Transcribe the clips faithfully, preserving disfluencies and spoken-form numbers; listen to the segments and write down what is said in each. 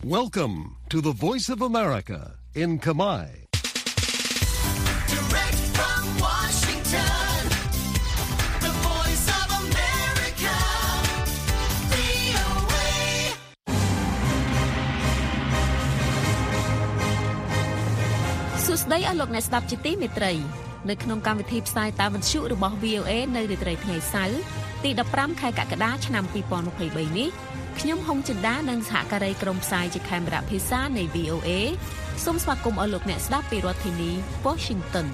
Welcome to the Voice of America in Khmer. Direct from Washington, the Voice of America, វី អូ เอសួស្តីអស់លោកអ្នកស្ដាប់ជាទីមេត្រីនៅក្នុងកម្មវិធីផ្សាយតាមវិទ្យុរបស់ វី អូ เอ នៅរាត្រីថ្ងៃសៅរ៍ទីដប់ប្រាំខែកក្កដាឆ្នាំពីរពាន់ម្ភៃបីនេះខ្ញុំហុងចិន្តានិងសហការីក្រុមផ្សាយជាខេមរៈភាសានៃ វី អូ เอ សូមស្វាគមន៍អស់លោកអ្នកស្ដាប់ពីរដ្ឋធានី Washington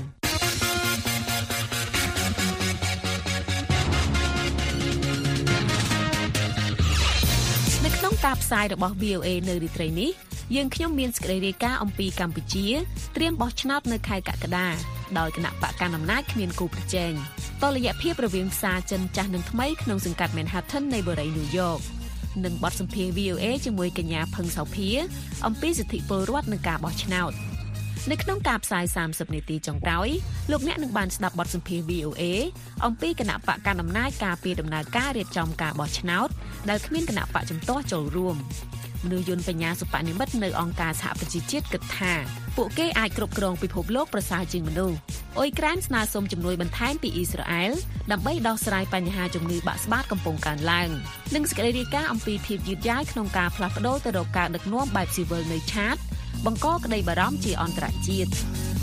នៅក្នុងការផ្សាយរបស់ វី អូ เอ នៅរាត្រីនេះយើងខ្ញុំមានសេចក្តីរាយការណ៍អំពីកម្ពុជាត្រៀមបោះឆ្នោតនៅខែកក្កដាដោយគណៈបកកណ្ដាលអំណាចគ្មានគូប្រជែងតលយៈភាពរវាងផ្សារចិនចាស់និងថ្មីក្នុងសង្កាត់ Manhattan នៃបូរី New York និងបទសម្ភាសន៍ វី អូ เอ ជាមួយកញ្ញាផឹងសោភាអំពីសិទ្ធិពលរដ្ឋនៅការបោះឆ្នោតនៅក្នុងការផ្សាយសាមសិបនាទីចុងក្រោយលោកអ្នកនឹងបានស្ដាប់បទសម្ភាសន៍ វី អូ เอ អំពីគណៈបកកណ្ដាលអំណាចការពីដំណើរការរៀបចំការបោះឆ្នោតដែលគ្មានគណៈបកជំទាស់ចូលរួមមនុស្សយន្តបញ្ញាសុបនិមិត្តនៅអង្គការសហប្រជាជាតិគិតថាពួកគេអាចគ្រប់គ្រងពិភពលោកប្រសើរជាងមនុស្សអ៊ុយក្រែនស្នើសុំជំនួយបន្ថែមពីអ៊ីស្រាអែលដើម្បីដោះស្រាយបញ្ហាជំងឺបាក់ស្បាតកំពុងកើនឡើងនិងសេចក្តីរាយការណ៍អំពីភាពយឺតយ៉ាវក្នុងការផ្លាស់ប្ដូរទៅរកការដឹកនាំបែបស៊ីវិលនៅឆាតបង្កក្តីបារម្ភជាអន្តរជាតិ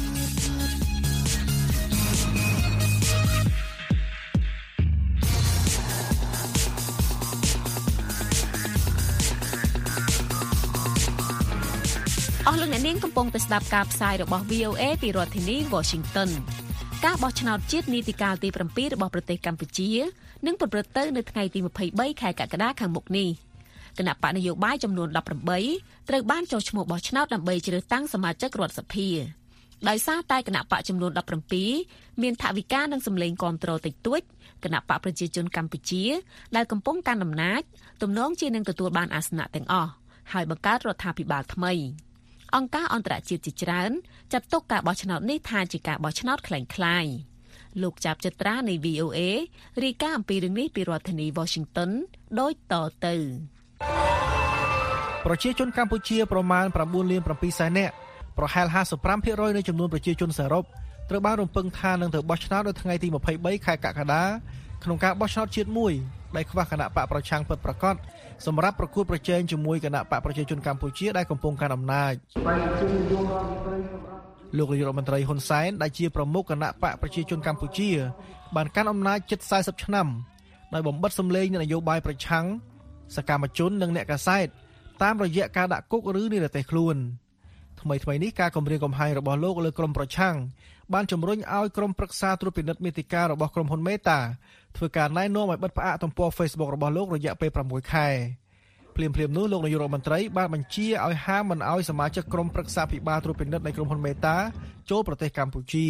អស់លោកអ្នកនាងកំពុងតែស្ដាប់ការផ្សាយរបស់ វី អូ เอ ពីរដ្ឋធានី Washington ការបោះឆ្នោតជាតិនីតិកាលទី7របស់ប្រទេសកម្ពុជានឹងប្រព្រឹត្តទៅនៅថ្ងៃទីម្ភៃបីខែកក្កដាខាងមុខនេះគណៈបកនយោបាយចំនួនដប់ប្រាំបីត្រូវបានចុះឈ្មោះបោះឆ្នោតដើម្បីជ្រើសតាំងសមាជិករដ្ឋសភាដោយសារតែគណៈបកចំនួនដប់ប្រាំពីរមានថវិកានិងសម្លេងគាំទ្រតិចតួចគណៈបកប្រជាជនកម្ពុជាដែលកំពុងកាន់អំណាចទំនងជានឹងទទួលបានអាសនៈទាំងអស់ហើយបង្កើតរដ្ឋាភិបាលថ្មីអង្គការអន្តរជាតិជាច្រើនចាត់ទុកការបោះឆ្នោតនេះថាជាការបោះឆ្នោតคล้ายៗលោកចាប់ចិត្រានៃ វី អូ เอ រាយការណ៍អំពីរឿងនេះពីរដ្ឋធានី Washington ដូចតទៅប្រជាជនកម្ពុជាប្រមាណប្រាំបួនលានប្រាំពីរសែននាក់ប្រហែល ហាសិបប្រាំភាគរយ នៃចំនួនប្រជាជនសរុបត្រូវបានរំពឹងថានឹងទៅបោះឆ្នោតនៅថ្ងៃទីម្ភៃបីខែកក្កដាក្នុងការបោះឆ្នោតជាតិមួយដែលខ្វះគណៈបកប្រឆាំងពិតប្រាកដសម្រាប់ប្រកួតប្រជែងជាមួយគណៈបកប្រជាជនកម្ពុជាដែលកំពុងកាន់អំណាចលោកនាយករដ្ឋមន្ត្រីហ៊ុនសែនដែលជាប្រមុខគណៈបកប្រជាជនកម្ពុជាបានកាន់អំណាចជិតสี่สิบឆ្នាំដោយបំបិទសម្លេងនយោបាយប្រឆាំងសកម្មជននិងអ្នកកាសែតតាមរយៈការដាក់គុកឬនិរទេសខ្លួនថ្មីថ្មីនេះការគម្រាមកំហែងរបស់លោកលើក្រុមប្រឆាំងបានជំរុញឲ្យក្រុមប្រឹក្សាត្រួតពិនិត្យមាតិការបស់ក្រុមហ៊ុនមេតាធ្វើការណែនាំឲ្យបិទផ្អាកទំព័រ Facebook របស់លោករយៈពេលប្រាំមួយខែភ្លាមៗនោះលោកនាយករដ្ឋមន្ត្រីបានបញ្ជាឲ្យហាមមិនឲ្យសមាជិកក្រុមប្រឹក្សាភិបាលត្រួតពិនិត្យនៃក្រុមហ៊ុនមេតាចូលប្រទេសកម្ពុជា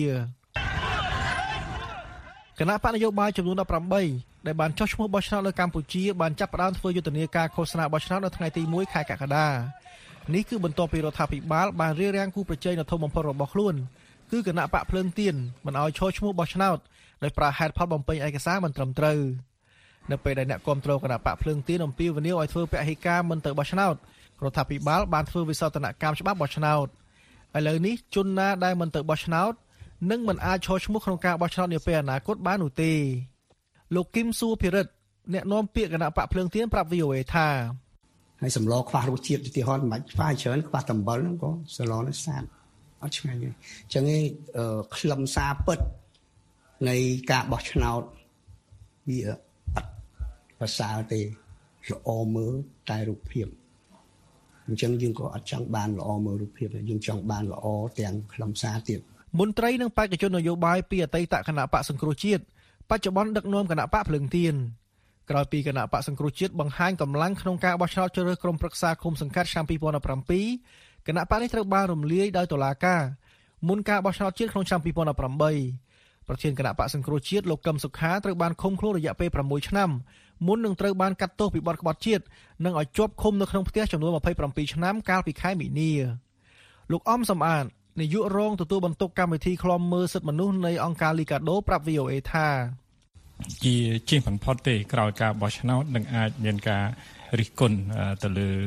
គណៈបកនយោបាយចំនួនដប់ប្រាំបីដែលបានចុះឈ្មោះបោះឆ្នោតនៅកម្ពុជាបានចាប់ផ្ដើមធ្វើយុទ្ធនាការឃោសនាបោះឆ្នោតនៅថ្ងៃទីមួយខែកក្កដានេះគឺបន្ទាប់ពីរដ្ឋាភិបាលបានរៀបរៀងគូប្រជែងដ៏ធំបំផុតរបស់ខ្លួនគឺគណៈបកភ្លើងទៀនមិនឲ្យឈរឈ្មោះបោះឆ្នោតដោយប្រើហេតុផលបំពេញឯកសារមិនត្រឹមត្រូវនៅពេលដែលអ្នកគាំទ្រគណៈបកភ្លើងទៀនអំពាវនាវឲ្យធ្វើពហិការមិនទៅបោះឆ្នោតរដ្ឋាភិបាលបានធ្វើវិសោធនកម្មច្បាប់បោះឆ្នោតឥឡូវនេះជនណាដែលមិនទៅបោះឆ្នោតនឹងមិនអាចឈរឈ្មោះក្នុងការបោះឆ្នោតនាពេលអនាគតបាននោះទេលោកគឹមស៊ូភិរិទ្ធអ្នកនាំពាក្យគណៈបកភ្លើងទៀនប្រាប់ វី អូ เอ ថាហើយសម្លខ្វះរសជាតិទីហោះមិនបាច់ខ្វះច្រើនខ្វះតំបិលហ្នឹងក៏សម្លនេះសាបអត់ឆ្ងាញ់ទេអញ្ចឹងឯងខ្លឹមសារពិតនៃការបោះឆ្នោតវាអត់ប្រសើរទេល្អមើលតែរូបភាពអញ្ចឹងយើងក៏អត់ចង់បានល្អមើលរូបភាពទេយើងចង់បានល្អទាំងខ្លឹមសារទៀតមន្ត្រីនិងបេក្ខជននយោបាយពីអតីតគណៈបកសង្គ្រោះជាតិបច្ចុប្បន្នដឹកនាំគណៈបកភ្លើងទៀនក្រោយពីគណៈបកសង្គ្រោះជាតិបង្ហាញកម្លាំងក្នុងការបោះឆ្នោតជ្រើសរើសក្រុមប្រឹក្សាឃុំសង្កាត់ឆ្នាំពីរពាន់ប្រាំពីរគណៈបកនេះត្រូវបានរំលាយដោយតុលាការមុនការបោះឆ្នោតជាតិក្នុងឆ្នាំពីរពាន់ប្រាំបីប្រធានគណៈបកសង្គ្រោះជាតិលោកកឹមសុខាត្រូវបានឃុំខ្លួនរយៈពេលប្រាំមួយឆ្នាំមុននឹងត្រូវបានកាត់ទោសពីបទក្បត់ជាតិនិងឲ្យជាប់ឃុំនៅក្នុងផ្ទះចំនួនម្ភៃប្រាំពីរឆ្នាំកាលពីខែមីនាលោកអំសំអាតនាយករងទទួលបន្ទុកកម្មវិធីឃ្លាំមើលសិទ្ធិមនុស្សនៃអង្គការលីកាដូប្រាប់ វី អូ เอ ថាជាជាងបំផុតទេក្រោយការបោះឆ្នោតនឹងអាចមានការរិះគន់ទៅលើ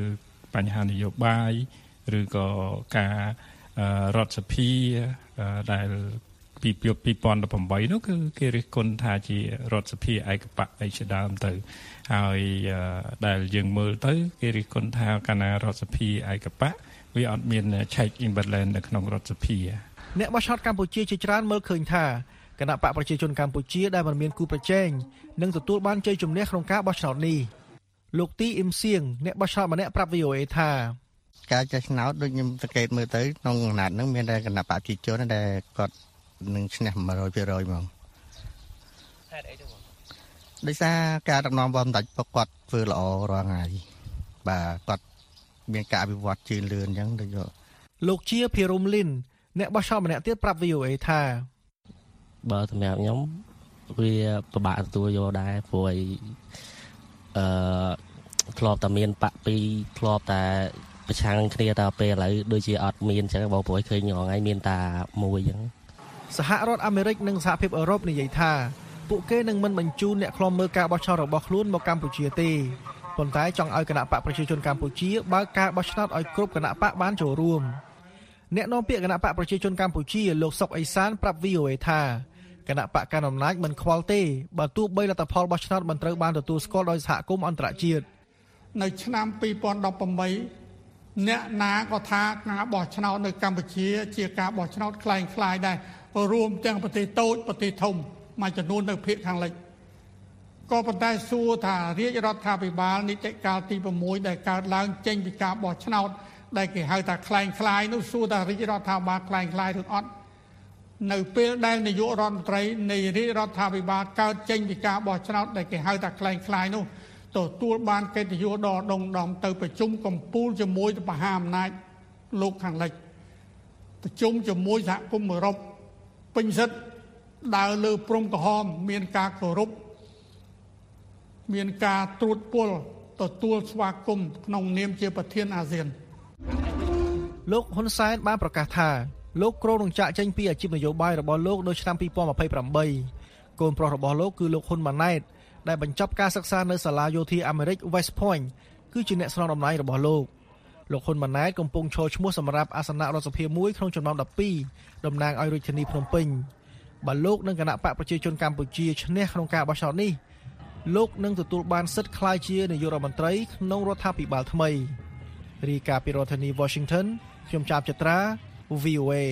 បញ្ហានយោបាយឬក៏ការរដ្ឋសភាដែលពីពីពីពាន់ដប់ប្រាំបីនោះគឺគេរិះគន់ថាជារដ្ឋសភាឯកបកអីជាដើមទៅហើយដែលយើងមើលទៅគេរិះគន់ថាកាលណារដ្ឋសភាឯកបកវាអត់មាន check and balance នៅក្នុងរដ្ឋសភាអ្នកបោះឆ្នោតកម្ពុជាជាច្រើនមើលឃើញថាគណៈបកប្រជាជនកម្ពុជាដែលមិនមានគូប្រជែងនឹងទទួលបានជ័យជំនះក្នុងការបោះឆ្នោតនេះលោកទីអ៊ឹមសៀងអ្នកបោះឆ្នោតម្នាក់ប្រាប់ វី អូ អេ ថាការចេះឆ្នោតដូចខ្ញុំសង្កេតមើលទៅក្នុងຂະຫນាត់ហ្នឹងមានតែគណៈបកប្រជាជនដែលគាត់នឹងឈ្នះ one hundred percent ហ្មងហេតុអីទៅបងដោយសារការដឹកនាំរបស់សម្ដេចពុកគាត់ធ្វើល្អរាល់ថ្ងៃបាទគាត់មានការអភិវឌ្ឍជឿនលឿនអញ្ចឹងដូចលោកជាភិរមលីនអ្នកបោះឆ្នោតម្នាក់ទៀតប្រាប់ វី អូ អេ ថាបើសម្រាប់ខ្ញុំវាពិបាកទទួលយកដែរព្រោះអីអឺធ្លាប់តែមានបកពីរធ្លាប់តែប្រឆាំងគ្នាតែពេលឥឡូវដូចជាអត់មានអញ្ចឹងបងប្អូនឃើញងថ្ងៃមានតែមួយអញ្ចឹងសហរដ្ឋអាមេរិកនិងសហភាពអឺរ៉ុបនិយាយថាពួកគេនឹងមិនបញ្ជូនអ្នកខ្លំមើលការបោះឆ្នោតរបស់ខ្លួនមកកម្ពុជាទេប៉ុន្តែចង់ឲ្យគណៈបកប្រជាជនកម្ពុជាបើកការបោះឆ្នោតឲ្យគ្រប់គណៈបកបានចូលរួមអ្នកនាំពាក្យគណៈបកប្រជាជនកម្ពុជាលោកសុកអេសានប្រាប់ វី អូ អេ ថាគណៈបកកណ្ដាលអំណាចមិនខ្វល់ទេបើទោះបីលទ្ធផលបោះឆ្នោតមិនត្រូវបានទទួលស្គាល់ដោយសហគមន៍អន្តរជាតិនៅឆ្នាំtwo thousand eighteenអ្នកណាក៏ថាការបោះឆ្នោតនៅកម្ពុជាជាការបោះឆ្នោតคล้ายคล้ายដែររួមទាំងប្រទេសតូចប្រទេសធំមួយចំនួននៅភាគខាងលិចក៏ប៉ុន្តែសួរថារាជរដ្ឋាភិបាលនីតិកាលទីsixដែលកើតឡើងចេញពីការបោះឆ្នោតដែលគេហៅថាคล้ายคล้ายនោះសួរថារាជរដ្ឋាភិបាលคล้ายคล้ายឬអត់នៅពេលដែលនាយករដ្ឋមន្ត្រីនៃរាជរដ្ឋាភិបាលកើតចេញពីការបោះឆ្នោតដែលគេហៅថាคล้ายคล้ายនោះទទួលបានកិត្តិយសដ៏ដុងដំទៅប្រជុំកម្ពុជាជាមួយមហាអំណាចលោកខាងលិចប្រជុំជាមួយសហគមន៍អឺរ៉ុបពេញសិទ្ធិដើរលើព្រំក្រហមមានការគោរពមានការត្រួតពិលទទួលស្វាគមន៍ក្នុងនាមជាប្រធានអាស៊ានលោកហ៊ុនសែនបានប្រកាសថាលោកគ្រោងនឹងចាក់ចេញពីអាជីពនយោបាយរបស់លោកនៅឆ្នាំtwo thousand twenty-eightកូនប្រុសរបស់លោកគឺលោកហ៊ុនម៉ាណែតដែលបញ្ចប់ការសិក្សានៅសាលាយោធាអាមេរិក West Point គឺជាអ្នកស្នងតំណែងរបស់លោកលោកហ៊ុនម៉ាណែតកំពុងឈរឈ្មោះសម្រាប់អាសនៈរដ្ឋសភាមួយក្នុងចំណោមtwelveតំណាងឲ្យរាជធានីភ្នំពេញបើលោកនិងគណៈបកប្រជាជនកម្ពុជាឈ្នះក្នុងការបោះឆ្នោតនេះលោកនឹងទទួលបានសិទ្ធិក្លាយជានាយករដ្ឋមន្ត្រីក្នុងរដ្ឋាភិបាលថ្មីរាយការណ៍ពីរដ្ឋធានី Washington ខ្ញុំចាប់ចត្រា វី អូ អេ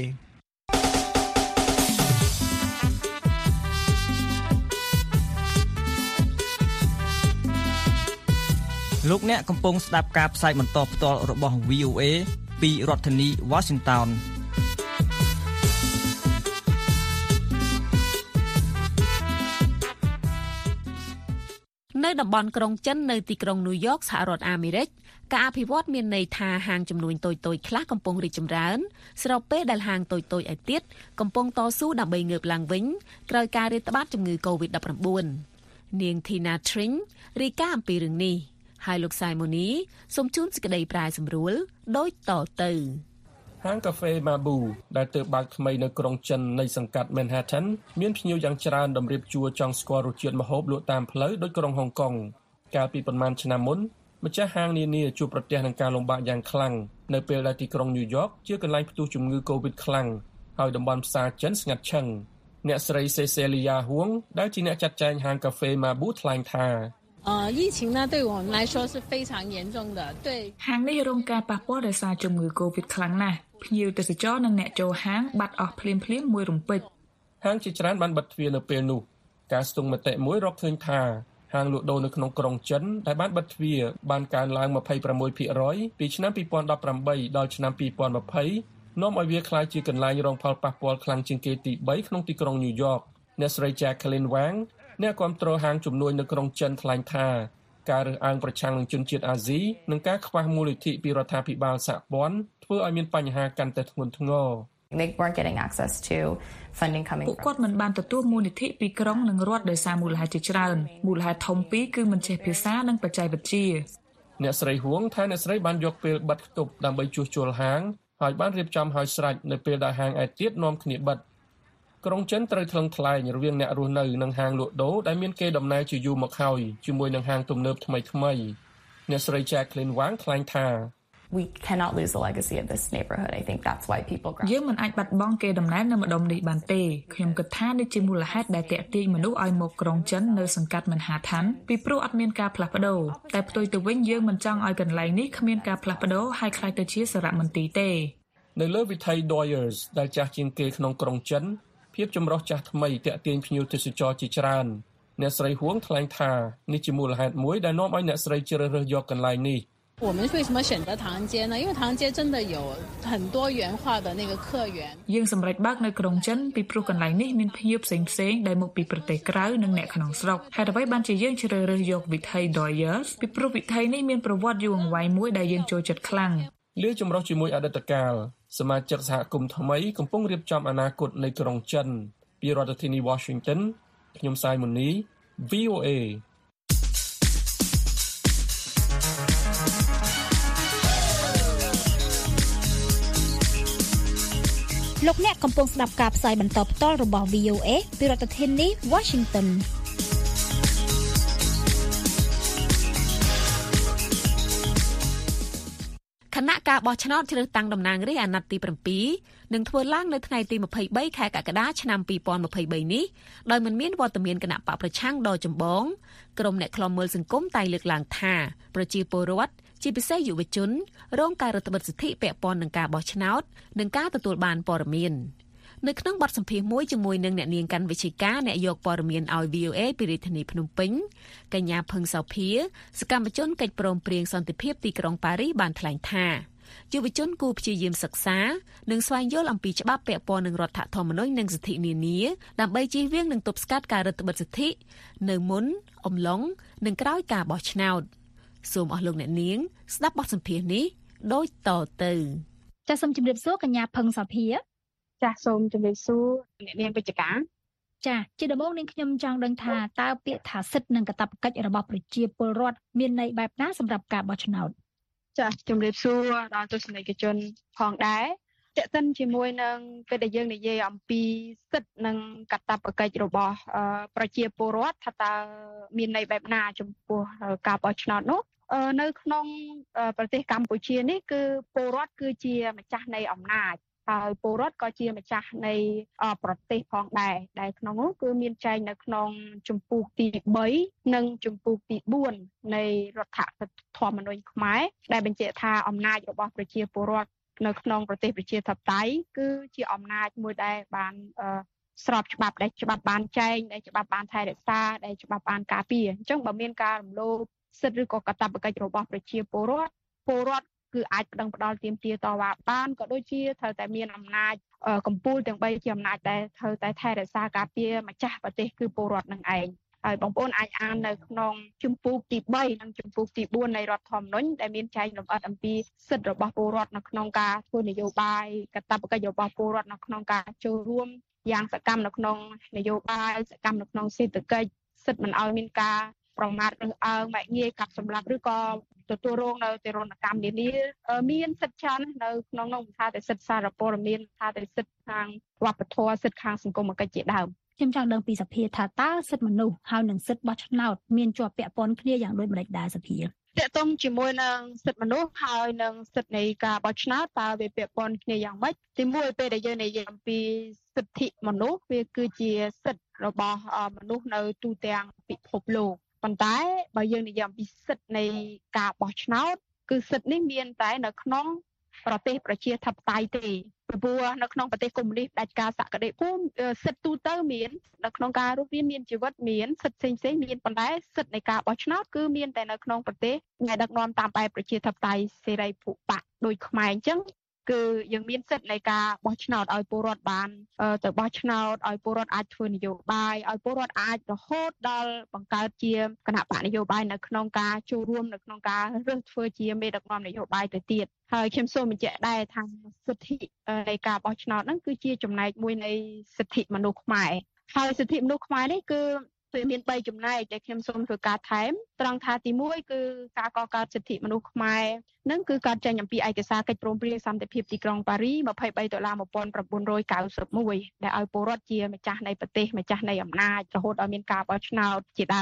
លោកអ្នកកំពុងស្ដាប់ការផ្សាយបន្តផ្ទាល់របស់ វី អូ អេ ពីរដ្ឋធានី Washington នៅតំបន់ក្រុងចិននៅទីក្រុងញូវយ៉កសហរដ្ឋអាមេរិកការអភិវឌ្ឍមានន័យថាហាងចំនួនតូចៗខ្លះកំពុងរីកចម្រើនស្របពេលដែលហាងតូចៗឯទៀតកំពុងតស៊ូដើម្បីងើបឡើងវិញក្រោយការរាតត្បាតជំងឺ កូវីដ-nineteen នាង Tina Tring រាយការណ៍អំពីរឿងនេះហើយលោកសាយម៉ូនីសូមជូនសេចក្តីប្រាយសម្រួលដូចតទៅហាងកាហ្វេ Mabu ដែលទើបបើកថ្មីនៅក្រុងចិននៃសង្កាត់ Manhattan មានភ្ញៀវយ៉ាងច្រើនតម្រៀបជួរចង់ស្គាល់រសជាតិម្ហូបលក់តាមផ្លូវដូចក្រុងហុងកុងកាលពីប្រមាណឆ្នាំមុនម្ចាស់ហាងនានាជួបប្រទះនឹងការលំបាកយ៉ាងខ្លាំងនៅពេលដែលទីក្រុងញូវយ៉កជាកន្លែងផ្ទុះជំងឺ COVID ខ្លាំងហើយតំបន់ផ្សារចិនស្ងាត់ឈឹងអ្នកស្រី Cecilia Huang ដែលជាអ្នកចាត់ចែងហាងកាហ្វេ Mabu ថ្លែងថា呃，疫情呢对我们来说是非常严重的。对， ហាងនេះរងការប៉ះពាល់ដោយសារជំងឺ COVID ខ្លាំងណាស់ភ្ញៀវទេសចរនិងអ្នកចូលហាងបាត់អស់ភ្លាមៗមួយរំពេចហាងជាច្រើនបានបិទទ្វារនៅពេលនោះការស្ទង់មតិមួយរកឃើញថាហាងលក់ដូរនៅក្នុងក្រុងចិនដែលបានបិទទ្វារបានកើនឡើង twenty-six percent ពីឆ្នាំtwo thousand eighteenដល់ឆ្នាំtwo thousand twentyនាំឲ្យវាក្លាយជាកន្លែងរងផលប៉ះពាល់ខ្លាំងជាងគេទីthreeក្នុងទីក្រុងញូវយ៉កអ្នកស្រី Jacqueline Wangអ្នកគាំទ្រហាងជំនួយនៅក្រុងចិនថ្លែងថាការរើសអើងប្រឆាំងនឹងជនជាតិអាស៊ីនិងការខ្វះមូលនិធិពីរដ្ឋាភិបាលសហព័ន្ធធ្វើឲ្យមានបញ្ហាកាន់តែធ្ងន់ធ្ងរ They weren't getting access to funding coming from ពួកគាត់មិនបានទទួលមូលនិធិពីក្រុងនិងរដ្ឋដោយសារមូលហេតុជាច្រើនមូលហេតុធំពីរគឺមិនចេះភាសានិងបច្ចេកវិទ្យាអ្នកស្រីហួងថាអ្នកស្រីបានយកពេលបិទគប់ដើម្បីជួសជុលហាងហើយបានរៀបចំឲ្យស្រេចនៅពេលដែលហាងឯទៀតនាំគ្នាបិទក្រុងចិនត្រូវថ្លឹងថ្លែងរវាងអ្នករស់នៅនិងហាងលក់ដូរដែលមានកេរដំណែលជាយូរមកហើយជាមួយនឹងហាងទំនើបថ្មីថ្មីអ្នកស្រី Jacqueline Wang ថ្លែងថា We cannot lose the legacy of this neighborhood. I think that's why people យើងមិនអាចបាត់បង់កេរដំណែលនៅម្ដុំនេះបានទេខ្ញុំគិតថានេះជាមូលហេតុដែលទាក់ទាញមនុស្សឲ្យមកក្រុងចិននៅសង្កាត់មន្ហាឋានពីព្រោះអត់មានការផ្លាស់ប្ដូរតែផ្ទុយទៅវិញយើងមិនចង់ឲ្យកន្លែងនេះគ្មានការផ្លាស់ប្ដូរហើយខ្លាចទៅជាសារមន្ទីរទេនៅលើវិថី Doyers ដែលចាស់ជាងគេក្នុងក្រុងចិនភាពចម្រុះចាស់ថ្មីទាក់ទាញភ្ញៀវទេសចរជាច្រើនអ្នកស្រីហួងថ្លែងថានេះជាមូលហេតុមួយដែលនាំឲ្យអ្នកស្រីជ្រើសរើសយកកន្លែងនេះ我们为什么选择唐人街呢？因为唐人街真的有很多元化的那个客源。 យើងសម្រេចបើកនៅក្រុងចិនពីព្រោះកន្លែងនេះមានភ្ញៀវផ្សេងផ្សេងដែលមកពីប្រទេសក្រៅនិងអ្នកក្នុងស្រុកហេតុអ្វីបានជាយើងជ្រើសរើសយកវិថី Doyers ពីព្រោះវិថីនេះមានប្រវត្តិយូរអង្វែងមួយដែលយើងចូលចិត្តខ្លាំងលាចម្រុះជាមួយអតីតកាលសមាជិកសហគមន៍ថ្មីកំពុងរៀបចំអនាគតនៃក្រុងចិនពីរដ្ឋធានី Washington ខ្ញុំសាយមុនី V O A លោកអ្នកកំពុងស្ដាប់ការផ្សាយបន្តផ្ទាល់របស់ V O A ពីរដ្ឋធានី Washington គណៈការបោះឆ្នោតជ្រើសតាំងតំណាងរាស្ត្រអាណត្តិទី7នឹងធ្វើឡើងនៅថ្ងៃទី23ខែកក្កដាឆ្នាំ2023នេះដោយមិនមានវត្តមានគណៈបកប្រឆាំងដ៏ចម្បងក្រុមអ្នកខ្លំមើលសង្គមតែលើកឡើងថាប្រជាពលរដ្ឋជាពិសេសយុវជនរងការរឹតបន្តឹងសិទ្ធិពាក់ព័ន្ធនឹងការបោះឆ្នោតនិងការទទួលបានព័ត៌មាននៅក្នុងបទសម្ភាសន៍មួយជាមួយនឹងអ្នកនាងកាន់វិជិកាអ្នកយកព័ត៌មានឲ្យ V O A ពីរាជធានីភ្នំពេញកញ្ញាភឹងសោភាសកម្មជនកិច្ចព្រមព្រៀងសន្តិភាពទីក្រុងប៉ារីសបានថ្លែងថាយុវជនគួរព្យាយាមសិក្សានិងស្វែងយល់អំពីច្បាប់ពាក់ព័ន្ធនឹងរដ្ឋធម្មនុញ្ញនិងសិទ្ធិនានាដើម្បីជៀសវាងនិងទប់ស្កាត់ការរឹតបន្តឹងសិទ្ធិនៅមុនអំឡុងនិងក្រោយការបោះឆ្នោតសូមអស់លោកអ្នកនាងស្ដាប់បទសម្ភាសន៍នេះដូចតទៅចាសសូមជម្រាបសួរកញ្ញាភឹងសោភាចាសសូមជម្រាបសួរអ្នកនាងវិជ្ជការចាសជាដំបូងនាងខ្ញុំចង់ដឹងថាតើពាក្យថាសិទ្ធិនិងកាតព្វកិច្ចរបស់ប្រជាពលរដ្ឋមានន័យបែបណាសម្រាប់ការបោះឆ្នោតចាសជម្រាបសួរដល់ទស្សនិកជនផងដែរតេតិនជាមួយនឹងពេលដែលយើងនិយាយអំពីសិទ្ធិនិងកាតព្វកិច្ចរបស់ប្រជាពលរដ្ឋថាតើមានន័យបែបណាចំពោះការបោះឆ្នោតនោះនៅក្នុងប្រទេសកម្ពុជានេះគឺពលរដ្ឋគឺជាម្ចាស់នៃអំណាចហើយពលរដ្ឋក៏ជាម្ចាស់នៃប្រទេសផងដែរដែលក្នុងនោះគឺមានចែងនៅក្នុងជំពូកទី3និងជំពូកទី4នៃរដ្ឋធម្មនុញ្ញខ្មែរដែលបញ្ជាក់ថាអំណាចរបស់ប្រជាពលរដ្ឋនៅក្នុងប្រទេសប្រជាធិបតេយ្យគឺជាអំណាចមួយដែលបានស្របច្បាប់ដែលច្បាប់បានចែងដែលច្បាប់បានថែរក្សាដែលច្បាប់បានការពារអញ្ចឹងបើមានការរំលោភសិទ្ធិឬក៏កាតព្វកិច្ចរបស់ប្រជាពលរដ្ឋពលរដ្ឋគឺអាចប្តឹងផ្តល់ទាមទារតវ៉ាបានក៏ដូចជាត្រូវតែមានអំណាចកម្ពុជាទាំងបីជាអំណាចដែលត្រូវតែថែរក្សាការពារម្ចាស់ប្រទេសគឺពលរដ្ឋនឹងឯងហើយបងប្អូនអាចអាននៅក្នុងជំពូកទី3និងជំពូកទី4នៃរដ្ឋធម្មនុញ្ញដែលមានចែងលម្អិតអំពីសិទ្ធិរបស់ពលរដ្ឋនៅក្នុងការធ្វើនយោបាយកាតព្វកិច្ចរបស់ពលរដ្ឋនៅក្នុងការចូលរួមយ៉ាងសកម្មនៅក្នុងនយោបាយសកម្មនៅក្នុងសេដ្ឋកិច្ចសិទ្ធិមិនឲ្យមានការប្រមាថឬអើងបែកងាយកាប់សម្លាប់ឬក៏ទទួលរងនៅទរណកម្មនានាមានសិទ្ធិច្រើននៅក្នុងនោះថាតែសិទ្ធិសារព័ត៌មានថាតែសិទ្ធិខាងវប្បធម៌សិទ្ធិខាងសង្គមគិច្ចជាដើមខ្ញុំចង់ដឹងពីសភាថាតើសិទ្ធិមនុស្សហើយនិងសិទ្ធិបោះឆ្នោតមានជាប់ពាក់ព័ន្ធគ្នាយ៉ាងដូចម្តេចដែរសភាតកតងជាមួយនឹងសិទ្ធិមនុស្សហើយនិងសិទ្ធិនៃការបោះឆ្នោតតើវាពាក់ព័ន្ធគ្នាយ៉ាងម៉េចទីមួយពេលដែលយើងនិយាយអំពីសិទ្ធិមនុស្សវាគឺជាសិទ្ធិរបស់មនុស្សនៅទូទាំងពិភពលោកប៉ុន្តែបើយើងនិយាយអំពីសិទ្ធិនៃការបោះឆ្នោតគឺសិទ្ធិនេះមានតែនៅក្នុងប្រទេសប្រជាធិបតេយ្យទេព្រោះនៅក្នុងប្រទេសកុម្មុយនីសផ្ដាច់ការសក្តិភូមិសិទ្ធិទូទៅមាននៅក្នុងការរស់រានមានជីវិតមានសិទ្ធិផ្សេងៗមានប៉ុន្តែសិទ្ធិនៃការបោះឆ្នោតគឺមានតែនៅក្នុងប្រទេសដែលដឹកនាំតាមបែបប្រជាធិបតេយ្យសេរីភូប៉ាដូចខ្មែរអញ្ចឹងគឺយើងមានសិទ្ធិនៃការបោះឆ្នោតឲ្យពលរដ្ឋបានទៅបោះឆ្នោតឲ្យពលរដ្ឋអាចធ្វើនយោបាយឲ្យពលរដ្ឋអាចរហូតដល់បង្កើតជាគណៈបកនយោបាយនៅក្នុងការចូលរួមនៅក្នុងការរើសធ្វើជាមេដឹកនាំនយោបាយទៅទៀតហើយខ្ញុំសូមបញ្ជាក់ដែរថាសិទ្ធិនៃការបោះឆ្នោតហ្នឹងគឺជាចំណែកមួយនៃសិទ្ធិមនុស្សខ្មែរហើយសិទ្ធិមនុស្សខ្មែរនេះគឺវាមានបីចំណែកដែលខ្ញុំសូមធ្វើការថែមត្រង់ថាទីមួយគឺការកកើតសិទ្ធិមនុស្សខ្មែរនឹងគឺកើតចេញអំពីឯកសារកិច្ចព្រមព្រៀងសន្តិភាពទីក្រុងប៉ារីស23ដុល្លារ1991ដែលឲ្យពលរដ្ឋជាម្ចាស់នៃប្រទេសម្ចាស់នៃអំណាចរហូតដល់មានការបោះឆ្នោតជាដើម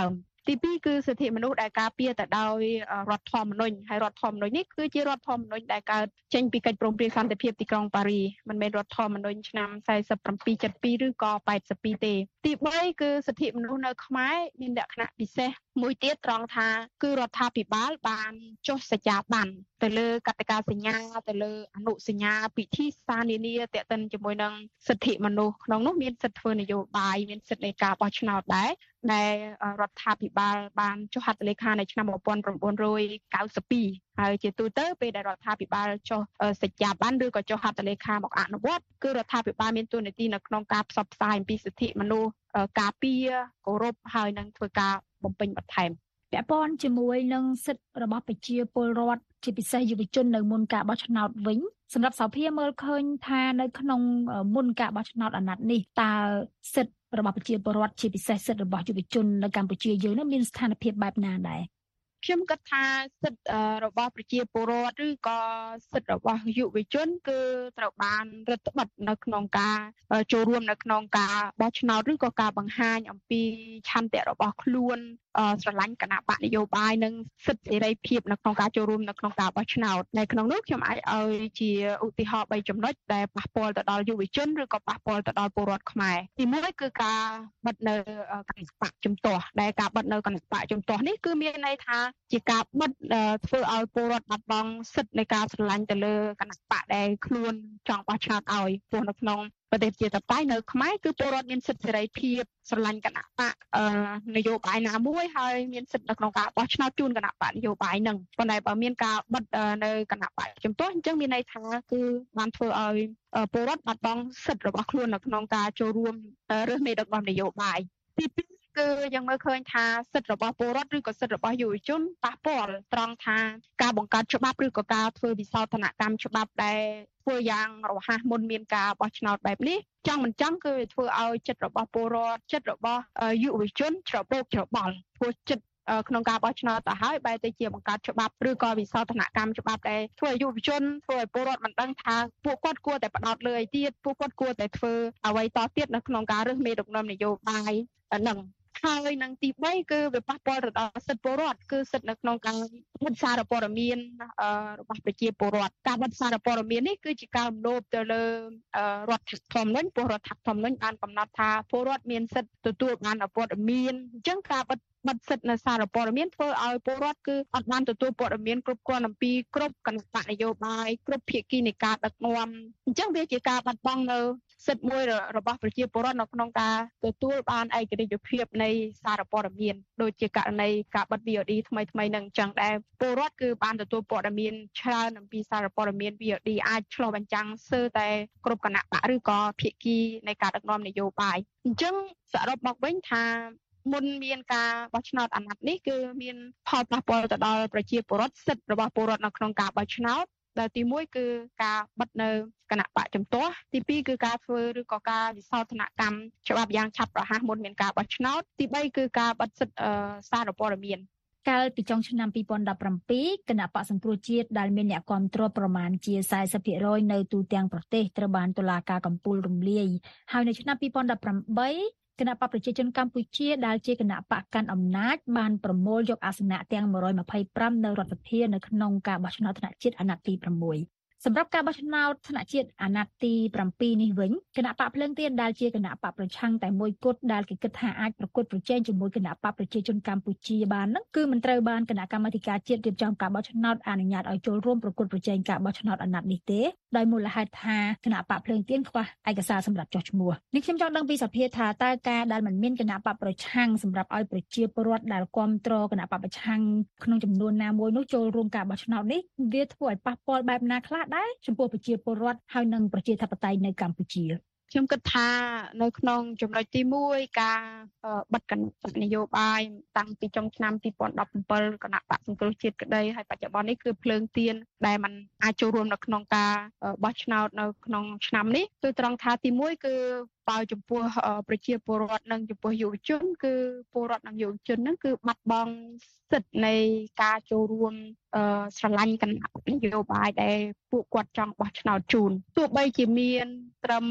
ទីពីរគឺសិទ្ធិមនុស្សដែលការពារទៅដោយរដ្ឋធម្មនុញ្ញហើយរដ្ឋធម្មនុញ្ញនេះគឺជារដ្ឋធម្មនុញ្ញដែលកើតចេញពីកិច្ចព្រមព្រៀងសន្តិភាពទីក្រុងប៉ារីមិនមែនរដ្ឋធម្មនុញ្ញឆ្នាំសែនសិបប្រាំពីរ ចិតពីរឬក៏ប៉ែតសិបពីរទេទីបីគឺសិទ្ធិមនុស្សនៅខ្មែរមានលក្ខណៈពិសេសមួយទៀតត្រង់ថាគឺរដ្ឋាភិបាលបានចុះសច្ចាប័នទៅលើកតិកាសញ្ញាទៅលើអនុសញ្ញាពិធីសារនានាទាក់ទិនជាមួយនឹងសិទ្ធិមនុស្សក្នុងនោះមានសិទ្ធិធ្វើនយោបាយមានសិទ្ធិនៃការបោះឆ្នោតដែរដែលរដ្ឋាភិបាលបានចុះហត្ថលេខានៅឆ្នាំmột nghìn chín trăm chín mươi haiហើយជាទូទៅពេលដែលរដ្ឋាភិបាលចុះសច្ចាប័នឬក៏ចុះហត្ថលេខាមកអនុវត្តគឺរដ្ឋាភិបាលមានតួនាទីនៅក្នុងការផ្សព្វផ្សាយអំពីសិទ្ធិមនុស្សការពារគោរពហើយនឹងធ្វើការបំពេញបន្ថែមពាក់ព័ន្ធជាមួយនឹងសិទ្ធិរបស់ប្រជាពលរដ្ឋជាពិសេសយុវជននៅមុនការបោះឆ្នោតវិញសម្រាប់សភាមើលឃើញថានៅក្នុងមុនការបោះឆ្នោតអាណត្តិនេះតើសិទ្ធិរបស់ប្រជាពលរដ្ឋជាពិសេសសិទ្ធិរបស់យុវជននៅកម្ពុជាយើងនឹងមានស្ថានភាពបែបណាដែរខ្ញុំគិតថាសិទ្ធិរបស់ប្រជាពលរដ្ឋឬក៏សិទ្ធិរបស់យុវជនគឺត្រូវបានរដ្ឋបတ်នៅក្នុងការចូលរួមនៅក្នុងការបោះឆ្នោតឬក៏ការបង្ហាញអំពីឆន្ទៈរបស់ខ្លួនស្រឡាញ់គណៈបកនយោបាយនិងសិទ្ធិសេរីភាពនៅក្នុងការចូលរួមនៅក្នុងការបោះឆ្នោតនៅក្នុងនោះខ្ញុំអាចឲ្យជាឧទាហរណ៍បីចំណុចដែលប៉ះពាល់ទៅដល់យុវជនឬក៏ប៉ះពាល់ទៅដល់ពលរដ្ឋខ្មែរទីមួយគឺការបិទនៅគណៈបកជំទាស់ដែលការបិទនៅគណៈបកជំទាស់នេះគឺមានន័យថាជាការបិទធ្វើឲ្យពលរដ្ឋបាត់បង់សិទ្ធិនៃការស្រឡាញ់ទៅលើគណៈបកដែលខ្លួនចង់បោះឆ្នោតឲ្យព្រោះនៅក្នុងប្រទេសជាតបៃនៅខ្មែរគឺពលរដ្ឋមានសិទ្ធិសេរីភាពស្រឡាញ់គណៈបកនយោបាយណាមួយហើយមានសិទ្ធិនៅក្នុងការបោះឆ្នោតជូនគណៈបកនយោបាយនឹងប៉ុន្តែបើមានការបិទនៅគណៈបកជំទាស់អញ្ចឹងមានន័យថាគឺបានធ្វើឲ្យពលរដ្ឋបាត់បង់សិទ្ធិរបស់ខ្លួននៅក្នុងការចូលរួមរើសមេដឹកនាំនយោបាយទីពីរគឺយើងមើលឃើញថាសិទ្ធិរបស់ពលរដ្ឋឬក៏សិទ្ធិរបស់យុវជនប៉ះពាល់ត្រង់ថាការបង្កើតច្បាប់ឬក៏ការធ្វើវិសោធនកម្មច្បាប់ដែលធ្វើយ៉ាងរហ័សមុនមានការបោះឆ្នោតបែបនេះចង់មិនចង់គឺធ្វើឲ្យចិត្តរបស់ពលរដ្ឋចិត្តរបស់យុវជនច្របូកច្របល់ធ្វើចិត្តក្នុងការបោះឆ្នោតទៅហើយបែរទៅជាបង្កើតច្បាប់ឬក៏វិសោធនកម្មច្បាប់ដែលធ្វើឲ្យយុវជនធ្វើឲ្យពលរដ្ឋមិនដឹងថាពួកគាត់គួរតែផ្ដោតលើអីទៀតពួកគាត់គួរតែធ្វើអ្វីតទៀតនៅក្នុងការរើសមេដឹកនាំនយោបាយនឹងហើយនឹងទីបីគឺវាប៉ះពាល់ទៅដល់សិទ្ធិពលរដ្ឋគឺសិទ្ធិនៅក្នុងការបិទសារព័ត៌មានរបស់ប្រជាពលរដ្ឋការបិទសារព័ត៌មាននេះគឺជាការរំលោភទៅលើរដ្ឋធម្មនុញ្ញព្រោះរដ្ឋធម្មនុញ្ញបានកំណត់ថាពលរដ្ឋមានសិទ្ធិទទួលបានព័ត៌មានអញ្ចឹងការបិទបិទសិទ្ធិនៅសារព័ត៌មានធ្វើឲ្យពលរដ្ឋគឺអត់បានទទួលព័ត៌មានគ្រប់គ្រាន់អំពីគ្រប់គណៈបកនយោបាយគ្រប់ភាគីនៃការដឹកនាំអញ្ចឹងវាជាការបាត់បង់នៅសិទ្ធិមួយរបស់ប្រជាពលរដ្ឋនៅក្នុងការទទួលបានឯករាជ្យភាពនៃសារព័ត៌មានដូចជាករណីការបិទ វី អូ ឌី ថ្មីថ្មីនឹងអញ្ចឹងដែរពលរដ្ឋគឺបានទទួលព័ត៌មានច្រើនអំពីសារព័ត៌មាន វី អូ ឌី អាចឆ្លុះបញ្ចាំងស្ទើរតែគ្រប់គណៈបកឬក៏ភាគីនៃការដឹកនាំនយោបាយអញ្ចឹងសរុបមកវិញថាមុនមានការបោះឆ្នោតអាណត្តិនេះគឺមានផលប៉ះពាល់ទៅដល់ប្រជាពលរដ្ឋសិទ្ធិរបស់ពលរដ្ឋនៅក្នុងការបោះឆ្នោតដែលទីមួយគឺការបិទនៅគណៈបកជំទាស់ទីពីរគឺការធ្វើឬក៏ការវិសោធនកម្មច្បាប់យ៉ាងឆាប់រហ័សមុនមានការបោះឆ្នោតទីបីគឺការបិទសិទ្ធិសារព័ត៌មានកាលពីចុងឆ្នាំពីរពាន់ដប់ប្រាំពីរគណៈបក្សសង្គ្រោះជាតិដែលមានអ្នកគាំទ្រប្រមាណជាសែនសិបភាគរយនៅទូទាំងប្រទេសត្រូវបានតុលាការកំពូលរំលាយហើយនៅឆ្នាំពីរពាន់ដប់ប្រាំបីគណៈបកប្រជាជនកម្ពុជាដែលជាគណៈបកកាន់អំណាចបានប្រមូលយកអាសនៈទាំងmột trăm hai mươi lămនៅរដ្ឋសភានៅក្នុងការបោះឆ្នោតថ្នាក់ជាតិអាណត្តិទីsáuសម្រាប់ការបោះឆ្នោតថ្នាក់ជាតិអាណត្តិទីbảyនេះវិញគណៈបកភ្លើងទៀនដែលជាគណៈបកប្រឆាំងតែមួយគត់ដែលគេគិតថាអាចប្រកួតប្រជែងជាមួយគណៈបកប្រជាជនកម្ពុជាបាននោះគឺមិនត្រូវបានគណៈកម្មាធិការជាតិរៀបចំការបោះឆ្នោតអនុញ្ញាតឲ្យចូលរួមប្រកួតប្រជែងការបោះឆ្នោតអាណត្តិនេះទេដោយមូលហេតុថាគណៈបកភ្លើងទៀនខ្វះឯកសារសម្រាប់ចុះឈ្មោះនេះខ្ញុំចង់ដឹងពីសភាថាតើការដែលមិនមានគណៈបកប្រឆាំងសម្រាប់ឲ្យប្រជាពលរដ្ឋដែលគាំទ្រគណៈបកប្រឆាំងក្នុងចំនួនណាមួយនោះចូលរួមការបោះឆ្នោតនេះវាធ្វើឲ្យប៉ះពាល់បែបណាខ្លះដែរចំពោះប្រជាពលរដ្ឋហើយនិងប្រជាធិបតេយ្យនៅកម្ពុជាខ្ញុំគិតថានៅក្នុងចំណុចទីមួយការបិទគណៈបកនយោបាយតាំងពីចុងឆ្នាំពីរពាន់ដប់ប្រាំbảyគណៈបកសង្គ្រោះជាតិក្តីហើយបច្ចុប្បន្ននេះគឺភ្លើងទៀនដែលมันអាចចូលរួមនៅក្នុងការបោះឆ្នោតនៅក្នុងឆ្នាំនេះគឺត្រង់ថាទីមួយគឺបើចំពោះប្រជាពលរដ្ឋនិងចំពោះយុវជនគឺពលរដ្ឋនិងយុវជនហ្នឹងគឺបាត់បង់សិទ្ធិនៃការចូលរួមស្រឡាញ់គណៈនយោបាយដែលពួកគាត់ចង់បោះឆ្នោតជូនទោះបីជាមានត្រឹម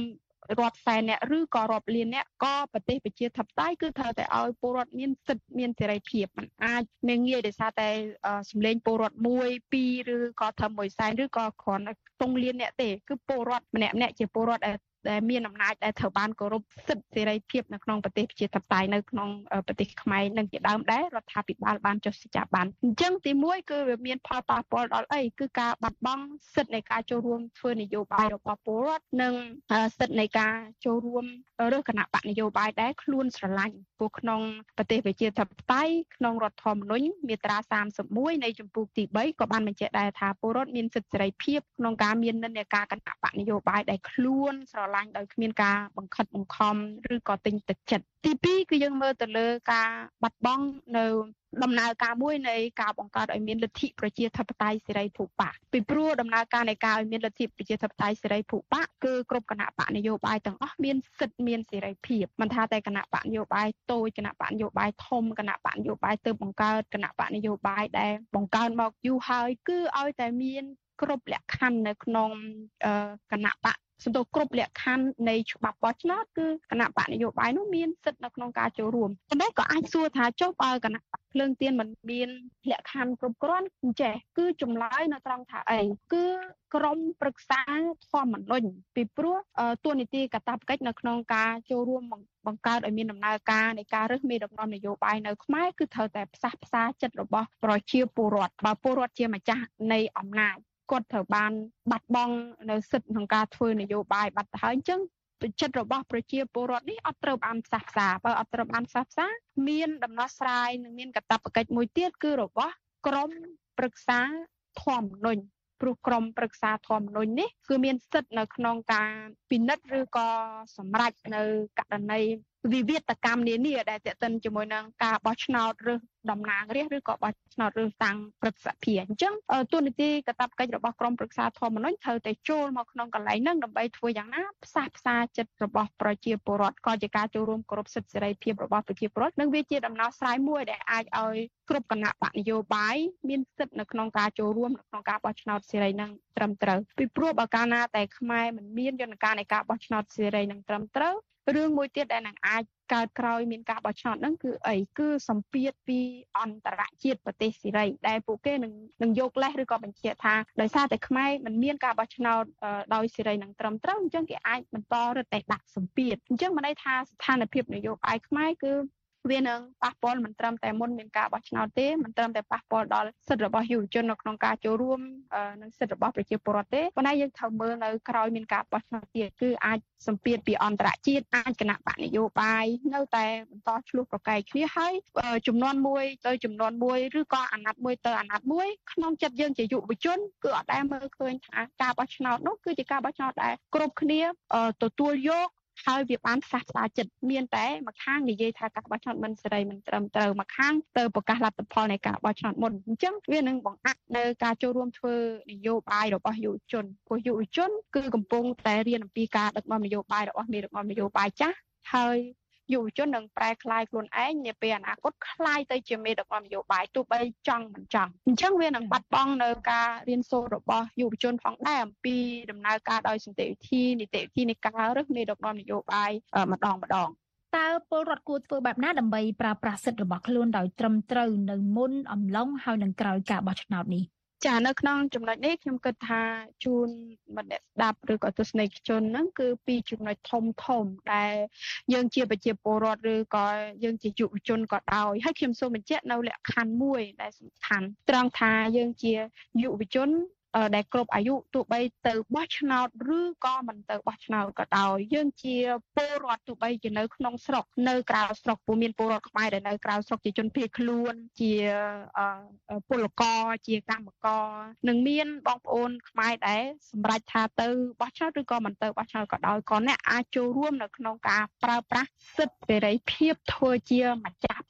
រាប់សែនអ្នកឬក៏រាប់លានអ្នកក៏ប្រទេសប្រជាធិបតេយ្យគឺត្រូវតែឲ្យពលរដ្ឋមានសិទ្ធិមានសេរីភាពមិនអាចមានងាយដោយសារតែសម្លេងពលរដ្ឋមួយពីរឬក៏ត្រឹមមួយសែនឬក៏គ្រាន់តែខ្ទង់លានអ្នកទេគឺពលរដ្ឋម្នាក់ម្នាក់ជាពលរដ្ឋដែលដែលមានអំណាចដែលត្រូវបានគោរពសិទ្ធិសេរីភាពនៅក្នុងប្រទេសប្រជាធិបតេយ្យនៅក្នុងប្រទេសខ្មែរនឹងជាដើមដែររដ្ឋាភិបាលបានចុះស្ចារបានអញ្ចឹងទីមួយគឺវាមានផលប៉ះពាល់ដល់អីគឺការបាត់បង់សិទ្ធិនៃការចូលរួមធ្វើនយោបាយរបស់ពលរដ្ឋនិងសិទ្ធិនៃការចូលរួមរើសគណៈបកនយោបាយដែលខ្លួនស្រឡាញ់ព្រោះក្នុងប្រទេសប្រជាធិបតេយ្យក្នុងរដ្ឋធម្មនុញ្ញមាត្រាសាមសិបមួយនៃជំពូកទីបីក៏បានបញ្ជាក់ដែរថាពលរដ្ឋមានសិទ្ធិសេរីភាពក្នុងការមាននិន្នាការគណៈបកនយោបាយដែលខ្លួនស្រឡាញ់ដោយគ្មានការបង្ខិតបង្ខំឬក៏ទិញទឹកចិត្តទីពីរគឺយើងមើលទៅលើការបាត់បង់នៅដំណើរការមួយនៃការបង្កើតឲ្យមានលទ្ធិប្រជាធិបតេយ្យសេរីភូប៉ាពីព្រោះដំណើរការនៃការឲ្យមានលទ្ធិប្រជាធិបតេយ្យសេរីភូប៉ាគឺគ្រប់គណៈបកនយោបាយទាំងអស់មានសិទ្ធិមានសេរីភាពមិនថាតែគណៈបកនយោបាយតូចគណៈបកនយោបាយធំគណៈបកនយោបាយទើបបង្កើតគណៈបកនយោបាយដែលបង្កើនមកយូរហើយគឺឲ្យតែមានគ្រប់លក្ខខណ្ឌនៅក្នុងគណៈបកសំដៅគ្រប់លក្ខខណ្ឌនៃច្បាប់បោះឆ្នោតគឺគណៈបកនយោបាយនោះមានសិទ្ធិនៅក្នុងការចូលរួមប៉ុន្តែក៏អាចសួរថាចុះបើគណៈបកភ្លើងទៀនមិនមានលក្ខខណ្ឌគ្រប់គ្រាន់អញ្ចេះគឺចម្លើយនៅត្រង់ថាអីគឺក្រមប្រឹក្សាធម្មនុញ្ញពីព្រោះតួនាទីកាតព្វកិច្ចនៅក្នុងការចូលរួមបង្កើតឲ្យមានដំណើរការនៃការរើសមេដឹកនាំនយោបាយនៅខ្មែរគឺត្រូវតែផ្សះផ្សាចិត្តរបស់ប្រជាពលរដ្ឋបើពលរដ្ឋជាម្ចាស់នៃអំណាចគាត់ត្រូវបានបាត់បង់នៅសិទ្ធិក្នុងការធ្វើនយោបាយបាត់ទៅហើយអញ្ចឹងចិត្តរបស់ប្រជាពលរដ្ឋនេះអត់ត្រូវបានផ្សះផ្សាបើអត់ត្រូវបានផ្សះផ្សាមានដំណោះស្រាយនិងមានកាតព្វកិច្ចមួយទៀតគឺរបស់ក្រមប្រឹក្សាធម្មនុញ្ញព្រោះក្រមប្រឹក្សាធម្មនុញ្ញនេះគឺមានសិទ្ធិនៅក្នុងការពិនិត្យឬក៏សម្រេចនៅករណីវិវាទកម្មនានាដែលទាក់ទិនជាមួយនឹងការបោះឆ្នោតឬតំណាងរាស្ត្រឬក៏បោះឆ្នោតឬតាំងព្រឹទ្ធសភាអញ្ចឹងទូនីតិកាតព្វកិច្ចរបស់ក្រមប្រឹក្សាធម្មនុញ្ញត្រូវតែចូលមកក្នុងកន្លែងហ្នឹងដើម្បីធ្វើយ៉ាងណាផ្សះផ្សាចិត្តរបស់ប្រជាពលរដ្ឋក៏ជាការចូលរួមគោរពសិទ្ធិសេរីភាពរបស់ប្រជាពលរដ្ឋនិងវាជាដំណោះស្រាយមួយដែលអាចឲ្យគ្រប់គណៈបកនយោបាយមានសិទ្ធិនៅក្នុងការចូលរួមនៅក្នុងការបោះឆ្នោតសេរីនឹងត្រឹមត្រូវពីព្រោះបើកាលណាតែខ្មែរមិនមានយន្តការនៃការបោះឆ្នោតសេរីនឹងត្រឹមត្រូវរឿងមួយទៀតដែលនឹងអាចកើតក្រោយមានការបោះឆ្នោតហ្នឹងគឺអីគឺសម្ពាធពីអន្តរជាតិប្រទេសសេរីដែលពួកគេនឹងនឹងយកលេសឬក៏បញ្ជាក់ថាដោយសារតែខ្មែរមិនមានការបោះឆ្នោតដោយសេរីនឹងត្រឹមត្រូវអញ្ចឹងគេអាចបន្តរឹតតែដាក់សម្ពាធអញ្ចឹងមិនន័យថាស្ថានភាពនយោបាយខ្មែរគឺវានឹងប៉ះពាល់មិនត្រឹមតែមុនមានការបោះឆ្នោតទេមិនត្រឹមតែប៉ះពាល់ដល់សិទ្ធិរបស់យុវជននៅក្នុងការចូលរួមនិងសិទ្ធិរបស់ប្រជាពលរដ្ឋទេប៉ុន្តែយើងត្រូវមើលនៅក្រោយមានការបោះឆ្នោតទៀតគឺអាចសម្ពាធពីអន្តរជាតិអាចគណៈបកនយោបាយនៅតែបន្តឆ្លោះប្រកែកគ្នាហើយចំនួនមួយទៅចំនួនមួយឬក៏អាណត្តិមួយទៅអាណត្តិមួយក្នុងចិត្តយើងជាយុវជនគឺអត់ដែលមើលឃើញថាការបោះឆ្នោតនោះគឺជាការបោះឆ្នោតដែលគ្រប់គ្នាទទួលយកហើយវាបានផ្សះផ្សាចិត្តមានតែមួយខាងនិយាយថាការបោះឆ្នោតមិនសេរីមិនត្រឹមត្រូវមួយខាងទៅប្រកាសលទ្ធផលនៃការបោះឆ្នោតមុនអញ្ចឹងវានឹងបង្អាក់នៅការចូលរួមធ្វើនយោបាយរបស់យុវជនព្រោះយុវជនគឺកំពុងតែរៀនអំពីការដឹកនាំនយោបាយរបស់មេដឹកនាំនយោបាយចាស់ហើយយុវជននឹងប្រែក្លាយខ្លួនឯងនាពេលអនាគតក្លាយទៅជាមេដឹកនាំនយោបាយទោះបីចង់មិនចង់អញ្ចឹងវានឹងបាត់បង់នៅការរៀនសូត្ររបស់យុវជនផងដែរអំពីដំណើរការដោយសន្តិវិធីនីតិវិធីនៃការរើសមេដឹកនាំនយោបាយម្ដងម្ដងតើពលរដ្ឋគួរធ្វើបែបណាដើម្បីប្រើប្រាស់សិទ្ធិរបស់ខ្លួនដោយត្រឹមត្រូវនៅមុនអំឡុងហើយនឹងក្រោយការបោះឆ្នោតនេះចានៅក្នុងចំណុចនេះខ្ញុំគិតថាជូនមិត្តអ្នកស្ដាប់ឬក៏ទស្សនិកជនហ្នឹងគឺពីចំណុចធំធំដែលយើងជាប្រជាពលរដ្ឋឬក៏យើងជាយុវជនក៏ដោយហើយខ្ញុំសូមបញ្ជាក់នៅលក្ខខណ្ឌមួយដែលសំខាន់ត្រង់ថាយើងជាយុវជនដែលគ្រប់អាយុទោះបីទៅបោះឆ្នោតឬក៏មិនទៅបោះឆ្នោតក៏ដោយយើងជាពលរដ្ឋទោះបីជានៅក្នុងស្រុកនៅក្រៅស្រុកពលមានពលរដ្ឋខ្មែរដែលនៅក្រៅស្រុកជាជនភៀសខ្លួនជាពលករជាកម្មករនិងមានបងប្អូនខ្មែរដែលសម្រេចថាទៅបោះឆ្នោតឬក៏មិនទៅបោះឆ្នោតក៏ដោយក៏អ្នកអាចចូលរួមនៅក្នុងការប្រើប្រាស់សិទ្ធិសេរីភាពធ្វើជាម្ចាស់ប្រទេស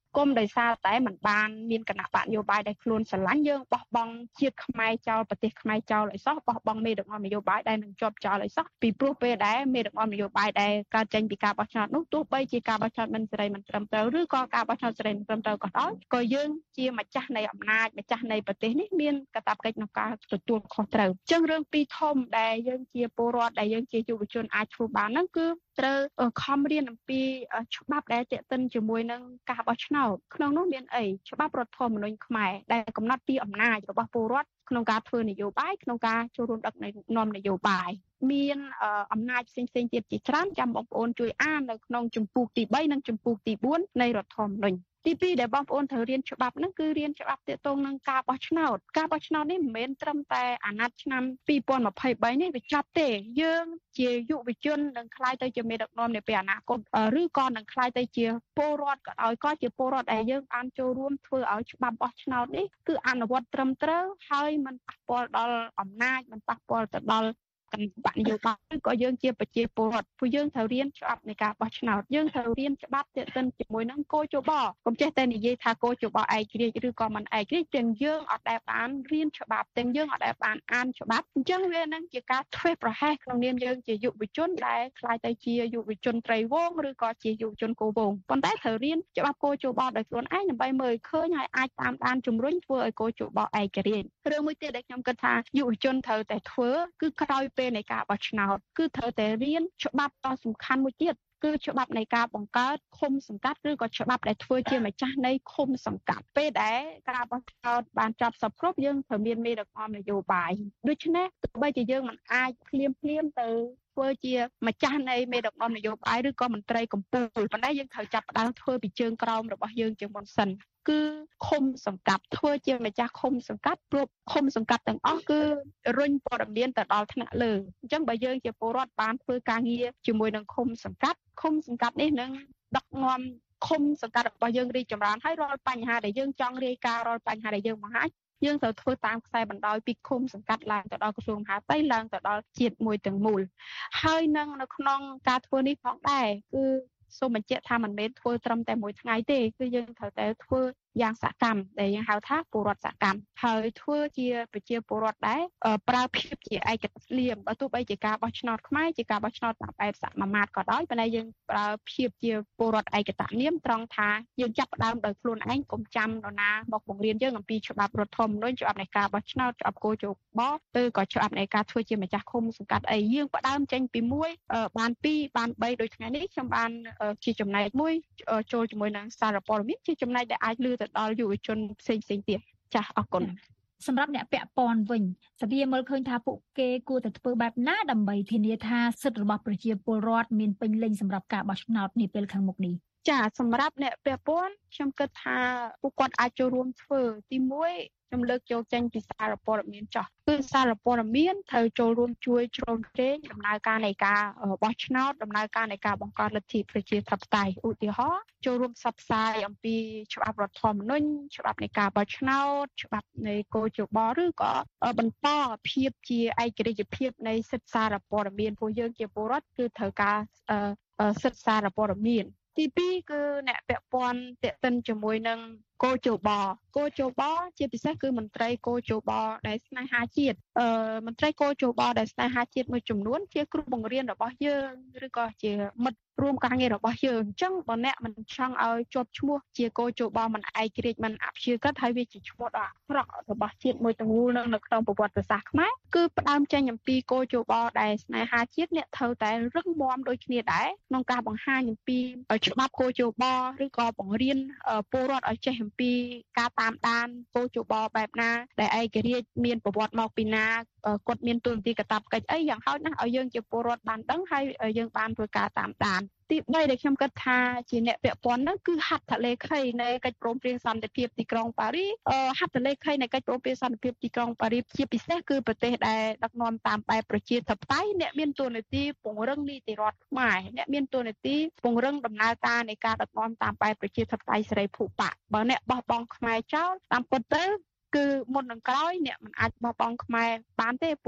គុំដោយសារតែมันបានមានគណៈបកនយោបាយដែលខ្លួនស្រឡាញ់យើងបោះបង់ជាតិខ្មែរចោលប្រទេសខ្មែរចោលឲ្យសោះបោះបង់មេដឹកនាំនយោបាយដែលនឹងជាប់ចោលឲ្យសោះពីព្រោះពេលដែលមេដឹកនាំនយោបាយដែលកើតចេញពីការបោះឆ្នោតនោះទោះបីជាការបោះឆ្នោតមិនសេរីមិនត្រឹមត្រូវឬក៏ការបោះឆ្នោតសេរីមិនត្រឹមត្រូវក៏ដោយក៏យើងជាម្ចាស់នៃអំណាចម្ចាស់នៃប្រទេសនេះមានកាតព្វកិច្ចក្នុងការទទួលខុសត្រូវអញ្ចឹងរឿងពីរធំដែលយើងជាពលរដ្ឋដែលយើងជាយុវជនអាចធ្វើបានហ្នឹងគឺត្រូវខំរៀនអំពីច្បាប់ដែលទាក់ទិនជាមួយនឹងការបោះឆ្នោតក្នុងនោះមានអីច្បាប់រដ្ឋធម្មនុញ្ញខ្មែរដែលកំណត់ពីអំណាចរបស់ពលរដ្ឋក្នុងការធ្វើនយោបាយក្នុងការចូលរួមដឹកនាំនយោបាយមានអំណាចផ្សេងៗទៀតជាច្រើនចាំបងប្អូនជួយអាននៅក្នុងជំពូកទីបីនិងជំពូកទីបួននៃរដ្ឋធម្មនុញ្ញទីពីរដែលបងប្អូនត្រូវរៀនច្បាប់ហ្នឹងគឺរៀនច្បាប់ទាក់ទងនឹងការបោះឆ្នោតការបោះឆ្នោតនេះមិនមែនត្រឹមតែអាណត្តិឆ្នាំពីរពាន់ម្ភៃបីនេះវាចប់ទេយើងជាយុវជននឹងក្លាយទៅជាមេដឹកនាំនាពេលអនាគតឬក៏នឹងក្លាយទៅជាពលរដ្ឋក៏ដោយក៏ជាពលរដ្ឋដែលយើងបានចូលរួមធ្វើឲ្យច្បាប់បោះឆ្នោតនេះគឺអនុវត្តត្រឹមត្រូវហើយមិនប៉ះពាល់ដល់អំណាចមិនប៉ះពាល់ទៅដល់គណៈបកនយោបាយឬក៏យើងជាប្រជាពលរដ្ឋព្រោះយើងត្រូវរៀនច្បាប់នៃការបោះឆ្នោតយើងត្រូវរៀនច្បាប់ទាក់ទិនជាមួយនឹងគោចបកុំចេះតែនិយាយថាគោចបឯករាជ្យឬក៏មិនឯករាជ្យទាំងយើងអត់ដែលបានរៀនច្បាប់ទាំងយើងអត់ដែលបានអានច្បាប់អញ្ចឹងវានឹងជាការធ្វេសប្រហែសក្នុងនាមយើងជាយុវជនដែលខ្លាយទៅជាយុវជនត្រីវងឬក៏ជាយុវជនគោវងប៉ុន្តែត្រូវរៀនច្បាប់គោចបដោយខ្លួនឯងដើម្បីមើលឃើញហើយអាចតាមដានជំរុញធ្វើឲ្យគោចបឯករាជ្យរឿងមួយទៀតដែលខ្ញុំគិតថាយុវជនត្រូវតែធ្វើគឺក្រោយពេលនៃការបោះឆ្នោតគឺត្រូវតែរៀនច្បាប់ដ៏សំខាន់មួយទៀតគឺច្បាប់នៃការបង្កើតឃុំសង្កាត់ឬក៏ច្បាប់ដែលធ្វើជាម្ចាស់នៃឃុំសង្កាត់ពេលដែលការបោះឆ្នោតបានចប់សពគ្រប់យើងត្រូវមានមេដឹកនាំនយោបាយដូច្នេះទោះបីជាយើងមិនអាចភ្លាមភ្លាមទៅធ្វើជាម្ចាស់នៃមេដឹកនាំនយោបាយឬក៏មន្ត្រីកម្ពុជាប៉ុន្តែយើងត្រូវចាប់ផ្ដើមធ្វើពីជើងក្រោមរបស់យើងជាមុនសិនគឺឃុំសង្កាត់ធ្វើជាម្ចាស់ឃុំសង្កាត់គ្រប់ឃុំសង្កាត់ទាំងអស់គឺរុញព័ត៌មានទៅដល់ថ្នាក់លើអញ្ចឹងបើយើងជាពលរដ្ឋបានធ្វើការងារជាមួយនឹងឃុំសង្កាត់ឃុំសង្កាត់នេះនឹងដឹកនាំឃុំសង្កាត់របស់យើងរីកចម្រើនហើយរាល់បញ្ហាដែលយើងចង់រាយការណ៍រាល់បញ្ហាដែលយើងបង្ហាញយើងត្រូវធ្វើតាមខ្សែបណ្ដោយពីឃុំសង្កាត់ឡើងទៅដល់ក្រសួងមហាផ្ទៃឡើងទៅដល់ជាតិមួយទាំងមូលហើយនឹងនៅក្នុងការធ្វើនេះផងដែរគឺសូមបញ្ជាក់ថាមិនមែនធ្វើត្រឹមតែមួយថ្ងៃទេគឺយើងត្រូវតែធ្វើយ៉ាងសកម្មដែលយើងហៅថាពលរដ្ឋសកម្មហើយធ្វើជាប្រជាពលរដ្ឋដែរប្រើភាពជាឯកស្លៀមបើទោះបីជាការបោះឆ្នោតខ្មែរជាការបោះឆ្នោតតាមបែបសមាមាត្រក៏ដោយប៉ុន្តែយើងប្រើភាពជាពលរដ្ឋឯកតនាមត្រង់ថាយើងចាប់ផ្ដើមដោយខ្លួនឯងកុំចាំនរណាមកបង្រៀនយើងអំពីច្បាប់រដ្ឋធម្មនុញ្ញច្បាប់នៃការបោះឆ្នោតច្បាប់គោលយោបល់ឬក៏ច្បាប់នៃការធ្វើជាម្ចាស់ឃុំសង្កាត់អីយើងផ្ដើមចេញពីមួយបានពីរបានបីដូចថ្ងៃនេះខ្ញុំបានជាចំណែកមួយចូលជាមួយនឹងសារព័ត៌មានជាចំណែកដែលអាចលឺទៅដល់យុវជនផ្សេងផ្សេងទៀតចាស់អរគុណសម្រាប់អ្នកពាក់ព័ន្ធវិញសភាមើលឃើញថាពួកគេគួរតែធ្វើបែបណាដើម្បីធានាថាសិទ្ធិរបស់ប្រជាពលរដ្ឋមានពេញលេញសម្រាប់ការបោះឆ្នោតនាពេលខាងមុខនេះចាសម្រាប់អ្នកពាក់ព័ន្ធខ្ញុំគិតថាពួកគាត់អាចចូលរួមធ្វើទីមួយខ្ញុំលើកយកចេញពីសារព័ត៌មានចោះគឺសារព័ត៌មានត្រូវចូលរួមជួយជ្រោមជ្រែងដំណើរការនៃការបោះឆ្នោតដំណើរការនៃការបង្កើតលទ្ធិប្រជាធិបតេយ្យឧទាហរណ៍ចូលរួមផ្សព្វផ្សាយអំពីច្បាប់រដ្ឋធម្មនុញ្ញច្បាប់នៃការបោះឆ្នោតច្បាប់នៃគោលយោបល់ឬក៏បន្តភាពជាឯករាជ្យភាពនៃសិទ្ធិសារព័ត៌មានពួកយើងជាពលរដ្ឋគឺត្រូវការសិទ្ធិសារព័ត៌មានទីពីរគឺអ្នកពាក់ព័ន្ធទាក់ទិនជាមួយនឹងគោចបគោចបជាពិសេសគឺមន្ត្រីគោចបដែលស្នេហាជាតិអឺមន្ត្រីគោចបដែលស្នេហាជាតិមួយចំនួនជាគ្រូបង្រៀនរបស់យើងឬក៏ជាមិត្តរួមការងាររបស់យើងអញ្ចឹងបើអ្នកមិនចង់ឲ្យជាប់ឈ្មោះជាគោចបមិនឯករាជ្យមិនអព្យាក្រឹតហើយវាជាឈ្មោះដ៏អាក្រក់របស់ជាតិមួយទាំងមូលនៅក្នុងប្រវត្តិសាស្ត្រខ្មែរគឺផ្ដើមចេញអំពីគោចបដែលស្នេហាជាតិអ្នកត្រូវតែរឹងមាំដូចគ្នាដែរក្នុងការបង្ហាញអំពីច្បាប់គោចបឬក៏បង្រៀនពលរដ្ឋឲ្យចេះអំពីការតាមដានគោចបបែបណាដែលឯករាជ្យមានប្រវត្តិមកពីណាគាត់មានទូនាទីកាតព្វកិច្ចអីយ៉ាងហោចណាស់ឲ្យយើងជាពលរដ្ឋបានដឹងហើយយើងបានធ្វើការតាមដានទីបីដែលខ្ញុំគិតថាជាអ្នកពាក់ព័ន្ធនោះគឺហត្ថលេខីនៃកិច្ចព្រមព្រៀងសន្តិភាពទីក្រុងប៉ារីសហត្ថលេខីនៃកិច្ចព្រមព្រៀងសន្តិភាពទីក្រុងប៉ារីសជាពិសេសគឺប្រទេសដែលដឹកនាំតាមបែបប្រជាធិបតេយ្យអ្នកមានទូនាទីពង្រឹងនីតិរដ្ឋខ្មែរអ្នកមានទូនាទីពង្រឹងដំណើរការនៃការដឹកនាំតាមបែបប្រជាធិបតេយ្យសេរីភូប៉ាបើអ្នកបោះបង់ខ្មែរចោលតាមពិតទៅគឺមុននឹងក្រោយអ្នកមិនអាចបោះបង់ខ្មែរបានទេព្រោះ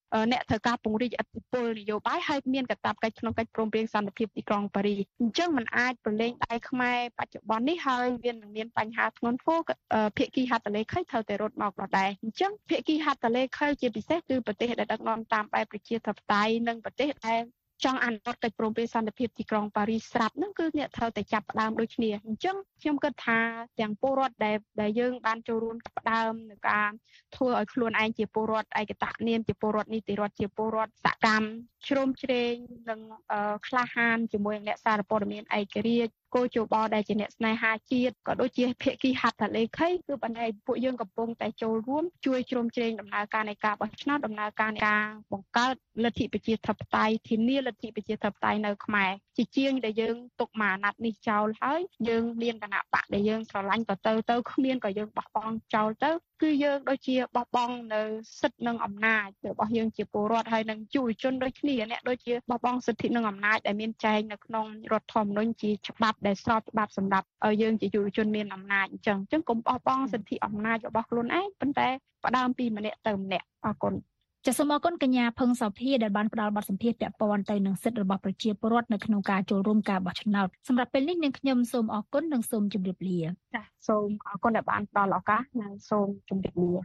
អ្នកធ្វើការពង្រីកឥទ្ធិពលនយោបាយហើយមានកាតព្វកិច្ចក្នុងកិច្ចព្រមព្រៀងសន្តិភាពទីក្រុងប៉ារីសអញ្ចឹងมันអាចប្រឡែងដៃខ្មែរបច្ចុប្បន្ននេះហើយវានឹងមានបញ្ហាធ្ងន់ធ្ងរភាគីហត្ថលេខីត្រូវតែរត់មកដដែលអញ្ចឹងភាគីហត្ថលេខីជាពិសេសគឺប្រទេសដែលដឹកនាំតាមបែបប្រជាធិបតេយ្យនិងប្រទេសដែលចង់អនុវត្តកិច្ចព្រមព្រៀងសន្តិភាពទីក្រុងប៉ារីសស្រាប់ហ្នឹងគឺអ្នកត្រូវតែចាប់ផ្ដើមដូចគ្នាអញ្ចឹងខ្ញុំគិតថាទាំងពលរដ្ឋដែលដែលយើងបានចូលរួមផ្ដើមនៅការធ្វើឲ្យខ្លួនឯងជាពលរដ្ឋឯកតនាមជាពលរដ្ឋនីតិរដ្ឋជាពលរដ្ឋសកម្មជ្រោមជ្រែងនិងក្លាហានជាមួយនឹងអ្នកសារព័ត៌មានឯករាជ្យគោជបដែលជាអ្នកស្នេហាជាតិក៏ដូចជាភាគីហត្ថលេខីគឺបណ្ដៃពួកយើងកំពុងតែចូលរួមជួយជ្រោមជ្រែងដំណើរការនៃការបោះឆ្នោតដំណើរការនៃការបង្កើតលទ្ធិប្រជាធិបតេយ្យធានាលទ្ធិប្រជាធិបតេយ្យនៅខ្មែរជាជាងដែលយើងទុកមកអាណត្តិនេះចោលហើយយើងមានគណៈបកដែលយើងស្រឡាញ់ក៏ទៅទៅគ្មានក៏យើងបោះបង់ចោលទៅគឺយើងដូចជាបោះបង់នៅសិទ្ធិនិងអំណាចរបស់យើងជាពលរដ្ឋហើយនឹងយុវជនដូចគ្នាអ្នកដូចជាបោះបង់សិទ្ធិនិងអំណាចដែលមានចែងនៅក្នុងរដ្ឋធម្មនុញ្ញជាច្បាប់ដែលស្របច្បាប់សម្រាប់ឲ្យយើងជាយុវជនមានអំណាចអញ្ចឹងអញ្ចឹងកុំបោះបង់សិទ្ធិអំណាចរបស់ខ្លួនឯងប៉ុន្តែផ្ដើមពីម្នាក់ទៅម្នាក់អរគុណចាសសូមអរគុណកញ្ញាផឹងសោភាដែលបានផ្ដល់បទសម្ភាសន៍ពាក់ព័ន្ធទៅនឹងសិទ្ធិរបស់ប្រជាពលរដ្ឋនៅក្នុងការចូលរួមការបោះឆ្នោតសម្រាប់ពេលនេះនាងខ្ញុំសូមអរគុណនិងសូមជម្រាបលាចាសសូមអរគុណដែលបានផ្ដល់ឱកាសនិងសូមជម្រាបលា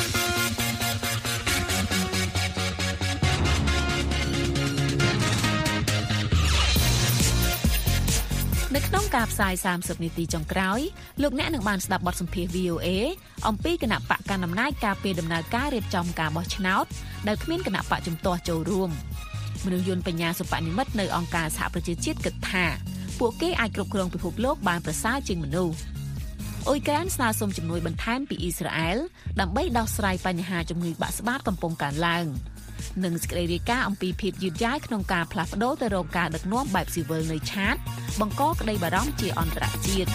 នៅក្នុងការផ្សាយសាមសិបនាទីចុងក្រោយលោកអ្នកនឹងបានស្ដាប់បទសម្ភាសន៍ វី អូ អេ អំពីគណៈបកកណ្ដាលអំណាចការពីដំណើរការរៀបចំការបោះឆ្នោតដែលគ្មានគណៈបកជំទាស់ចូលរួមមនុស្សយន្តបញ្ញាសុបនិមិត្តនៅអង្គការសហប្រជាជាតិគិតថាពួកគេអាចគ្រប់គ្រងពិភពលោកបានប្រសើរជាងមនុស្សអ៊ុយក្រែនស្នើសុំជំនួយបន្ថែមពីអ៊ីស្រាអែលដើម្បីដោះស្រាយបញ្ហាជំងឺបាក់ស្បាតកំពុងកើនឡើងនិងសេចក្តីរាយការណ៍អំពីភាពយឺតយ៉ាវក្នុងការផ្លាស់ប្តូរទៅរកការដឹកនាំបែបស៊ីវិលនៅឆាតបង្កក្តីបារម្ភជាអន្តរជាតិ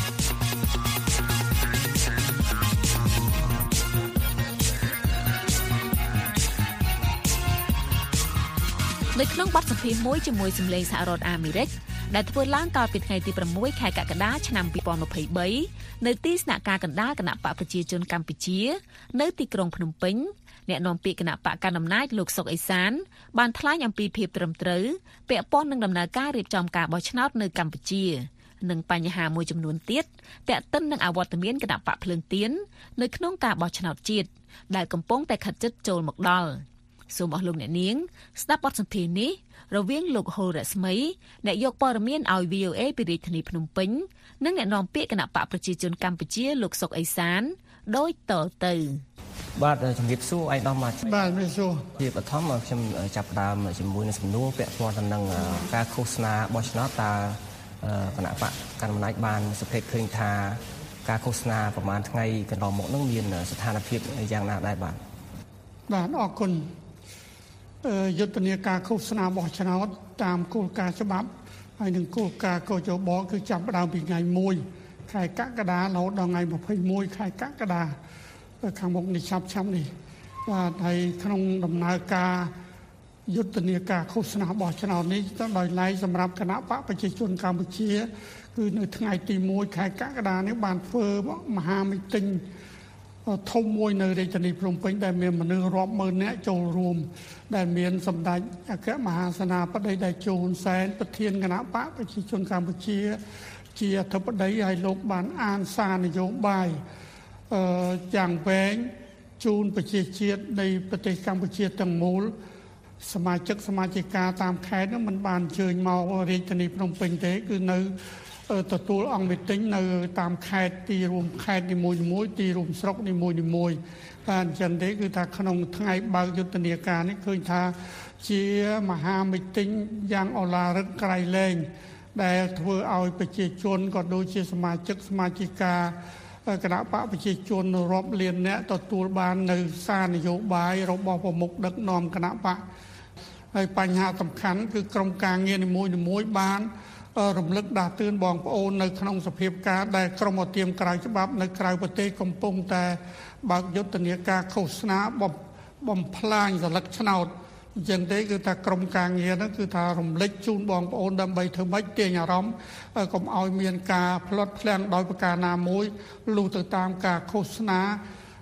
នៅក្នុងបទសម្ភាសន៍មួយជាមួយសម្លេងសហរដ្ឋអាមេរិកដែលធ្វើឡើងកាលពីថ្ងៃទីប្រាំមួយខែកក្កដាឆ្នាំពីរពាន់ម្ភៃបីនៅទីស្នាក់ការកណ្ដាលគណៈបកប្រជាជនកម្ពុជានៅទីក្រុងភ្នំពេញអ្នកនាំពាក្យគណៈបកកណ្ដាលអំណាចលោកសុកអេសានបានថ្លែងអំពីភាពត្រឹមត្រូវពាក់ព័ន្ធនឹងដំណើរការរៀបចំការបោះឆ្នោតនៅកម្ពុជានិងបញ្ហាមួយចំនួនទៀតទាក់ទិននឹងអវត្តមានគណៈបកភ្លើងទៀននៅក្នុងការបោះឆ្នោតជាតិដែលកំពុងតែខិតជិតចូលមកដល់សូមអស់លោកអ្នកនាងស្ដាប់បទសម្ភាសន៍នេះរវាងលោកហុលរស្មីអ្នកយកព័ត៌មានឲ្យ វី អូ អេ ពីរាជធានីភ្នំពេញនិងអ្នកនាំពាក្យគណៈបកប្រជាជនកម្ពុជាលោកសុកអេសានដោយតទៅបាទជំរាបសួរឯកឧត្តមបាទជំរាបសួរជាបឋមខ្ញុំចាប់ផ្ដើមជាមួយនឹងសំណួរពាក់ព័ន្ធទៅនឹងការឃោសនាបោះឆ្នោតតើគណៈបកកណ្ដាលអំណាចបានសង្កេតឃើញថាការឃោសនាប្រហែលថ្ងៃកន្លងមកនឹងមានស្ថានភាពយ៉ាងណាដែរបាទបាទអរគុណយុទ្ធនាការឃោសនាបោះឆ្នោតតាមគោលការណ៍ច្បាប់ហើយនឹងគោលការណ៍កោជបគឺចាប់ផ្ដើមពីថ្ងៃមួយខែកក្កដារហូតដល់ថ្ងៃម្ភៃមួយខែកក្កដាខាងមុខនេះឆាប់ឆាប់នេះបាទហើយក្នុងដំណើរការយុទ្ធនាការឃោសនាបោះឆ្នោតនេះដោយឡែកសម្រាប់គណៈបកប្រជាជនកម្ពុជាគឺនៅថ្ងៃទីមួយខែកក្កដានេះបានធ្វើមហាមីតិងធំមួយនៅរាជធានីភ្នំពេញដែលមានមនុស្សរាប់ម៉ឺននាក់ចូលរួមដែលមានសម្ដេចអគ្គមហាសេនាបតីតេជោ ហ៊ុនសែនប្រធានគណៈបកប្រជាជនកម្ពុជាជាអធិបតីហើយលោកបានអានសារនយោបាយអឺយ៉ាងវែងជូនប្រជាជាតិនៃប្រទេសកម្ពុជាទាំងមូលសមាជិកសមាជិកាតាមខេត្តនោះមិនបានអញ្ជើញមករាជធានីភ្នំពេញទេគឺនៅទទួលអង្គមីតិងនៅតាមខេត្តទីរួមខេត្តនីមួយៗទីរួមស្រុកនីមួយៗបាទអញ្ចឹងទេគឺថាក្នុងថ្ងៃបើកយុទ្ធនាការនេះឃើញថាជាមហាមីតិងយ៉ាងអឡារឹកក្រៃលែងដែលធ្វើឲ្យប្រជាជនក៏ដូចជាសមាជិកសមាជិកាគណៈបកប្រជាជនរាប់លានអ្នកទទួលបាននៅសារនយោបាយរបស់ប្រមុខដឹកនាំគណៈបកហើយបញ្ហាសំខាន់គឺក្រុមការងារនីមួយៗបានរំលឹកដាស់តឿនបងប្អូននៅក្នុងសភាពការដែលក្រុមអធិមក្រៅច្បាប់នៅក្រៅប្រទេសកំពុងតែបើកយុទ្ធនាការឃោសនាបំផ្លាញសិលឹកឆ្នោតអញ្ចឹងទេគឺថាក្រុមការងារហ្នឹងគឺថារំលឹកជូនបងប្អូនដើម្បីធ្វើម៉េចទាញអារម្មណ៍កុំឲ្យមានការផ្លត់ផ្លាំងដោយប្រការណាមួយលុះទៅតាមការឃោសនា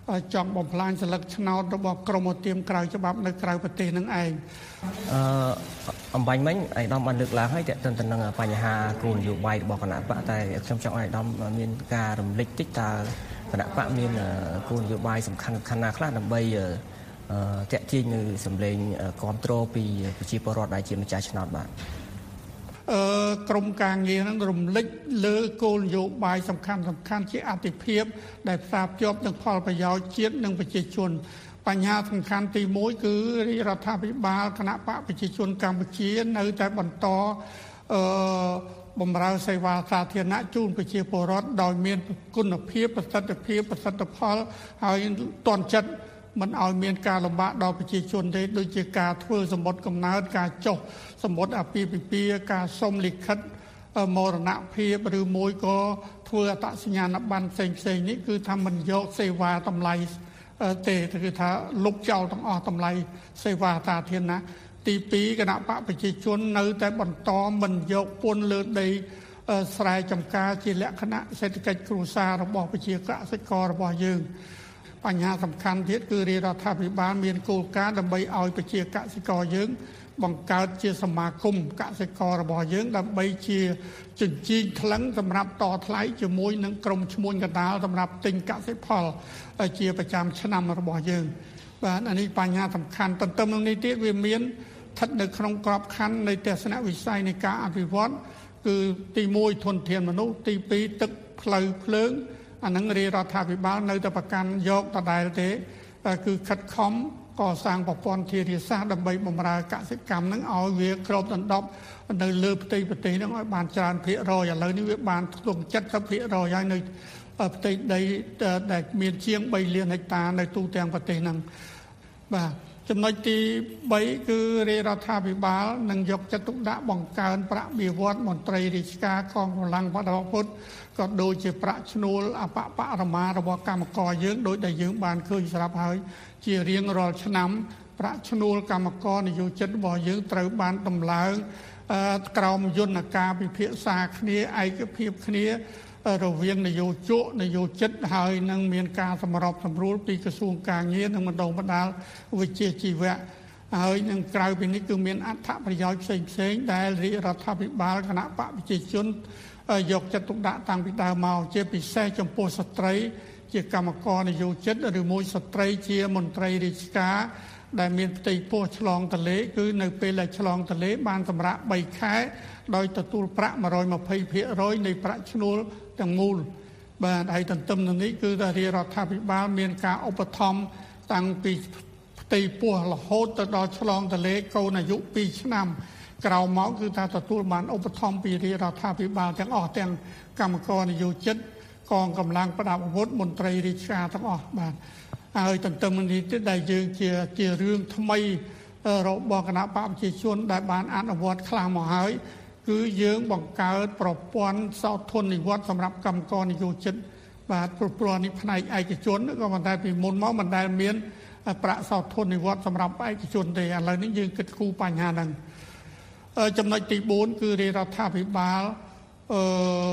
ចង់បំផ្លាញសិលឹកឆ្នោតរបស់ក្រមឧទាមក្រៅច្បាប់នៅក្រៅប្រទេសនឹងឯងអឺអំបញ្ញមិញឯកឧត្តមបានលើកឡើងហើយតើទៅនឹងបញ្ហាគោលនយោបាយរបស់គណៈបកតែខ្ញុំចង់ឲ្យឯកឧត្តមមានការរំលឹកតិចតើគណៈបកមានគោលនយោបាយសំខាន់សំខាន់ណាខ្លះដើម្បីតាក់ទាញនៅសម្លេងគ្រប់គ្រងពីប្រជាពលរដ្ឋដែលជាម្ចាស់ឆ្នោតបាទអឺក្រមការងារនឹងរំលឹកលើគោលនយោបាយសំខាន់សំខាន់ជាអតិភិបដែលផ្សារភ្ជាប់នឹងផលប្រយោជន៍ជាតិនិងប្រជាជនបញ្ហាសំខាន់ទីមួយគឺរដ្ឋាភិបាលគណៈបកប្រជាជនកម្ពុជានៅតែបន្តអឺបម្រើសេវាសាធារណៈជូនប្រជាពលរដ្ឋដោយមានគុណភាពប្រសិទ្ធភាពប្រសិទ្ធផលហើយទាន់ចិត្តមិនឲ្យមានការលំបាកដល់ប្រជាជនទេដូចជាការធ្វើសម្បត្តិកំណើតការចុះសម្បត្តិអាពាហ៍ពិពាហ៍ការសុំលិខិតមរណភាពឬមួយក៏ធ្វើអត្តសញ្ញាណប័ណ្ណផ្សេងផ្សេងនេះគឺថាមិនយកសេវាតម្លៃទេគឺថាលុបចោលទាំងអស់តម្លៃសេវាសាធារណៈទីពីរគណៈបកប្រជាជននៅតែបន្តមិនយកពន្ធលើដីស្រែចម្ការជាលក្ខណៈសេដ្ឋកិច្ចគ្រួសាររបស់ប្រជាកសិកររបស់យើងបញ្ហាសំខាន់ទៀតគឺរាជរដ្ឋាភិបាលមានគោលការណ៍ដើម្បីឲ្យប្រជាកសិករយើងបង្កើតជាសមាគមកសិកររបស់យើងដើម្បីជាជញ្ជីងថ្លឹងសម្រាប់តថ្លៃជាមួយនឹងក្រុមឈ្មួញកណ្ដាលសម្រាប់ទិញកសិផលជាប្រចាំឆ្នាំរបស់យើងបាទអានេះបញ្ហាសំខាន់ទន្ទឹមនឹងនេះទៀតវាមានស្ថិតនៅក្នុងក្របខ័ណ្ឌនៃទស្សនវិស័យនៃការអភិវឌ្ឍគឺទីមួយធនធានមនុស្សទីពីរទឹកផ្លូវភ្លើងអានឹងរាជរដ្ឋាភិបាលនៅតែប្រកាន់យកដដែលទេគឺខិតខំកសាងប្រព័ន្ធធារាសាស្ត្រដើម្បីបម្រើកសិកម្មនឹងឲ្យវាគ្របដណ្ដប់នៅលើផ្ទៃប្រទេសនឹងឲ្យបានច្រើនភាគរយឥឡូវនេះវាបានធ្លុង 七十ភាគរយ ហើយនៅផ្ទៃដីដែលមានជាង បីលានហិកតានៅទូទាំងប្រទេសនឹងបាទចំណុចទីបីគឺរាជរដ្ឋាភិបាលនឹងយកចិត្តទុកដាក់បង្កើនប្រាក់បៀវត្សមន្ត្រីរាជការកងកម្លាំងបដិពុទ្ធក៏ដូចជាប្រាក់ឈ្នួលអបបរមារបស់កម្មករយើងដោយដែលយើងបានឃើញស្រាប់ហើយជារៀងរាល់ឆ្នាំប្រាក់ឈ្នួលកម្មករនយោជិតរបស់យើងត្រូវបានដំឡើងក្រោមយន្តការពិភាក្សាគ្នាឯកភាពគ្នារវាងនយោជកនយោជិតហើយនឹងមានការសម្របសម្រួលពីក្រសួងការងារនិងបណ្ដុំបណ្ដាលវិជ្ជាជីវៈហើយនឹងក្រៅពីនេះគឺមានអត្ថប្រយោជន៍ផ្សេងផ្សេងដែលរាជរដ្ឋាភិបាលគណៈបកប្រជាជនយកចិត្តទុកដាក់តាំងពីដើមមកជាពិសេសចំពោះស្ត្រីជាកម្មករនយោជិតឬមួយស្ត្រីជាមន្ត្រីរាជការដែលមានផ្ទៃពោះឆ្លងទន្លេគឺនៅពេលដែលឆ្លងទន្លេបានសម្រាប់បីខែដោយទទួលប្រាក់ một trăm hai mươiភាគរយ នៃប្រាក់ឈ្នួលទាំងមូលបាទហើយទន្ទឹមនឹងនេះគឺថារាជរដ្ឋាភិបាលមានការឧបត្ថម្ភតាំងពីផ្ទៃពោះរហូតទៅដល់ឆ្លងទន្លេកូនអាយុ ពីរ ឆ្នាំក្រោមមកគឺថាទទួលបានឧបត្ថម្ភពីរាជរដ្ឋាភិបាលទាំងអស់ទាំងកម្មករនយោជិតកងកម្លាំងប្រដាប់អាវុធមន្ត្រីរាជការទាំងអស់បាទហើយទន្ទឹមនឹងនេះទៀតដែលយើងជាជារឿងថ្មីរបស់គណៈបកប្រជាជនដែលបានអនុវត្តខ្លះមកហើយគឺយើងបង្កើតប្រព័ន្ធសោធននិវត្តន៍សម្រាប់កម្មករនយោជិតបាទព្រោះព្រោះនេះផ្នែកឯកជនក៏ប៉ុន្តែពីមុនមកមិនដែលមានប្រាក់សោធននិវត្តន៍សម្រាប់ឯកជនទេឥឡូវនេះយើងគិតគូរបញ្ហាហ្នឹងចំណុចទីបួនគឺរាជរដ្ឋាភិបាលអឺ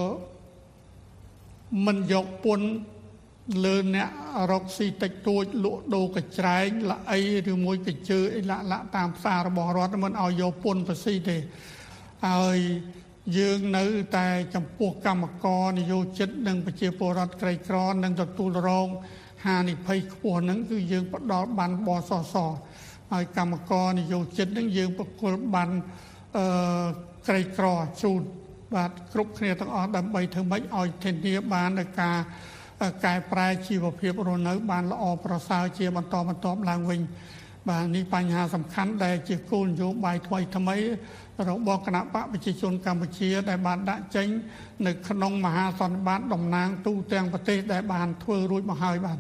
មិនយកពន្ធលើអ្នករកស៊ីតិចតួចលក់ដូរកញ្ច្រែងល្អីឬមួយកញ្ជើអីលាក់លាក់តាមផ្សាររបស់រដ្ឋមិនឲ្យយកពន្ធភាស៊ីទេហើយយើងនៅតែចំពោះកម្មករនយោជិតនិងប្រជាពលរដ្ឋក្រីក្រនិងទទួលរងហានិភ័យខ្ពស់ហ្នឹងគឺយើងផ្ដល់បានបសសហើយកម្មករនយោជិតហ្នឹងយើងប្រគល់បានអឺក្រីក្រជូនបាទគ្រប់គ្នាទាំងអស់ដើម្បីធ្វើម៉េចឲ្យធានាបានដល់ការកែប្រែជីវភាពរស់នៅបានល្អប្រសើរជាបន្តបន្ទាប់ឡើងវិញបាទនេះបញ្ហាសំខាន់ដែលជាគោលនយោបាយថ្មីថ្មីរបស់គណៈបកប្រជាជនកម្ពុជាដែលបានដាក់ចេញនៅក្នុងមហាសន្និបាតតំណាងទូទាំងប្រទេសដែលបានធ្វើរួចមកហើយបាទ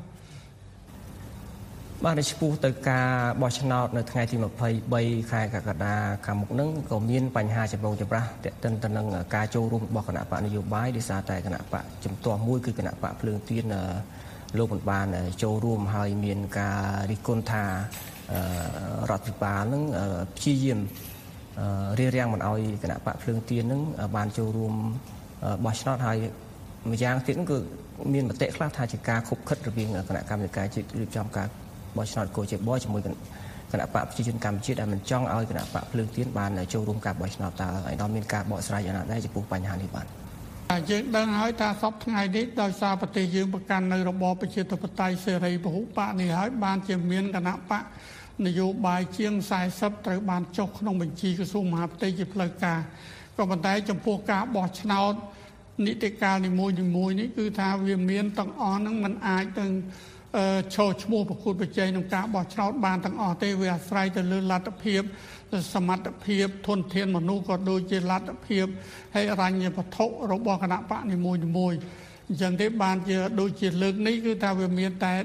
បាទឆ្ពោះទៅការបោះឆ្នោតនៅថ្ងៃទី ម្ភៃបី ខែកក្កដាខាងមុខនឹងក៏មានបញ្ហាចម្រូងចម្រាសទាក់ទិនទៅនឹងការចូលរួមរបស់គណៈបកនយោបាយដោយសារតែគណៈបកជំទាស់មួយគឺគណៈបកភ្លើងទៀនលោកមិនបានចូលរួមហើយមានការរិះគន់ថារដ្ឋាភិបាលនឹងព្យាយាមរារាំងមិនឲ្យគណៈបកភ្លើងទៀននឹងបានចូលរួមបោះឆ្នោតហើយម្យ៉ាងទៀតគឺមានមតិខ្លះថាជាការខុបខិតរវាងគណៈកម្មការរៀបចំការបោះឆ្នោតកោជបជាមួយគណៈបកប្រជាជនកម្ពុជាដែលមិនចង់ឲ្យគណៈបកភ្លើងទៀនបានចូលរួមការបោះឆ្នោតតើឯកឧត្តមមានការបកស្រាយយ៉ាងណាដែរចំពោះបញ្ហានេះបាទយើងដឹងហើយថាសពថ្ងៃនេះដោយសារប្រទេសយើងប្រកាន់នៅរបបប្រជាធិបតេយ្យសេរីពហុបកនេះហើយបានជាមានគណៈបកនយោបាយជាងสี่สิบត្រូវបានចុះក្នុងបញ្ជីក្រសួងមហាផ្ទៃជាផ្លូវការក៏ប៉ុន្តែចំពោះការបោះឆ្នោតនីតិកាលនីមួយៗនេះគឺថាវាមានទាំងអស់ហ្នឹងมันអាចទាំងឈរឈ្មោះប្រកួតប្រជែងក្នុងការបោះឆ្នោតបានទាំងអស់ទេវាអាស្រ័យទៅលើលទ្ធភាពសមត្ថភាពធនធានមនុស្សក៏ដូចជាលទ្ធភាពហើយអរញ្ញវត្ថុរបស់គណៈបកនីមួយៗអញ្ចឹងទេបានជាដូចជាលើកនេះគឺថាវាមានតែ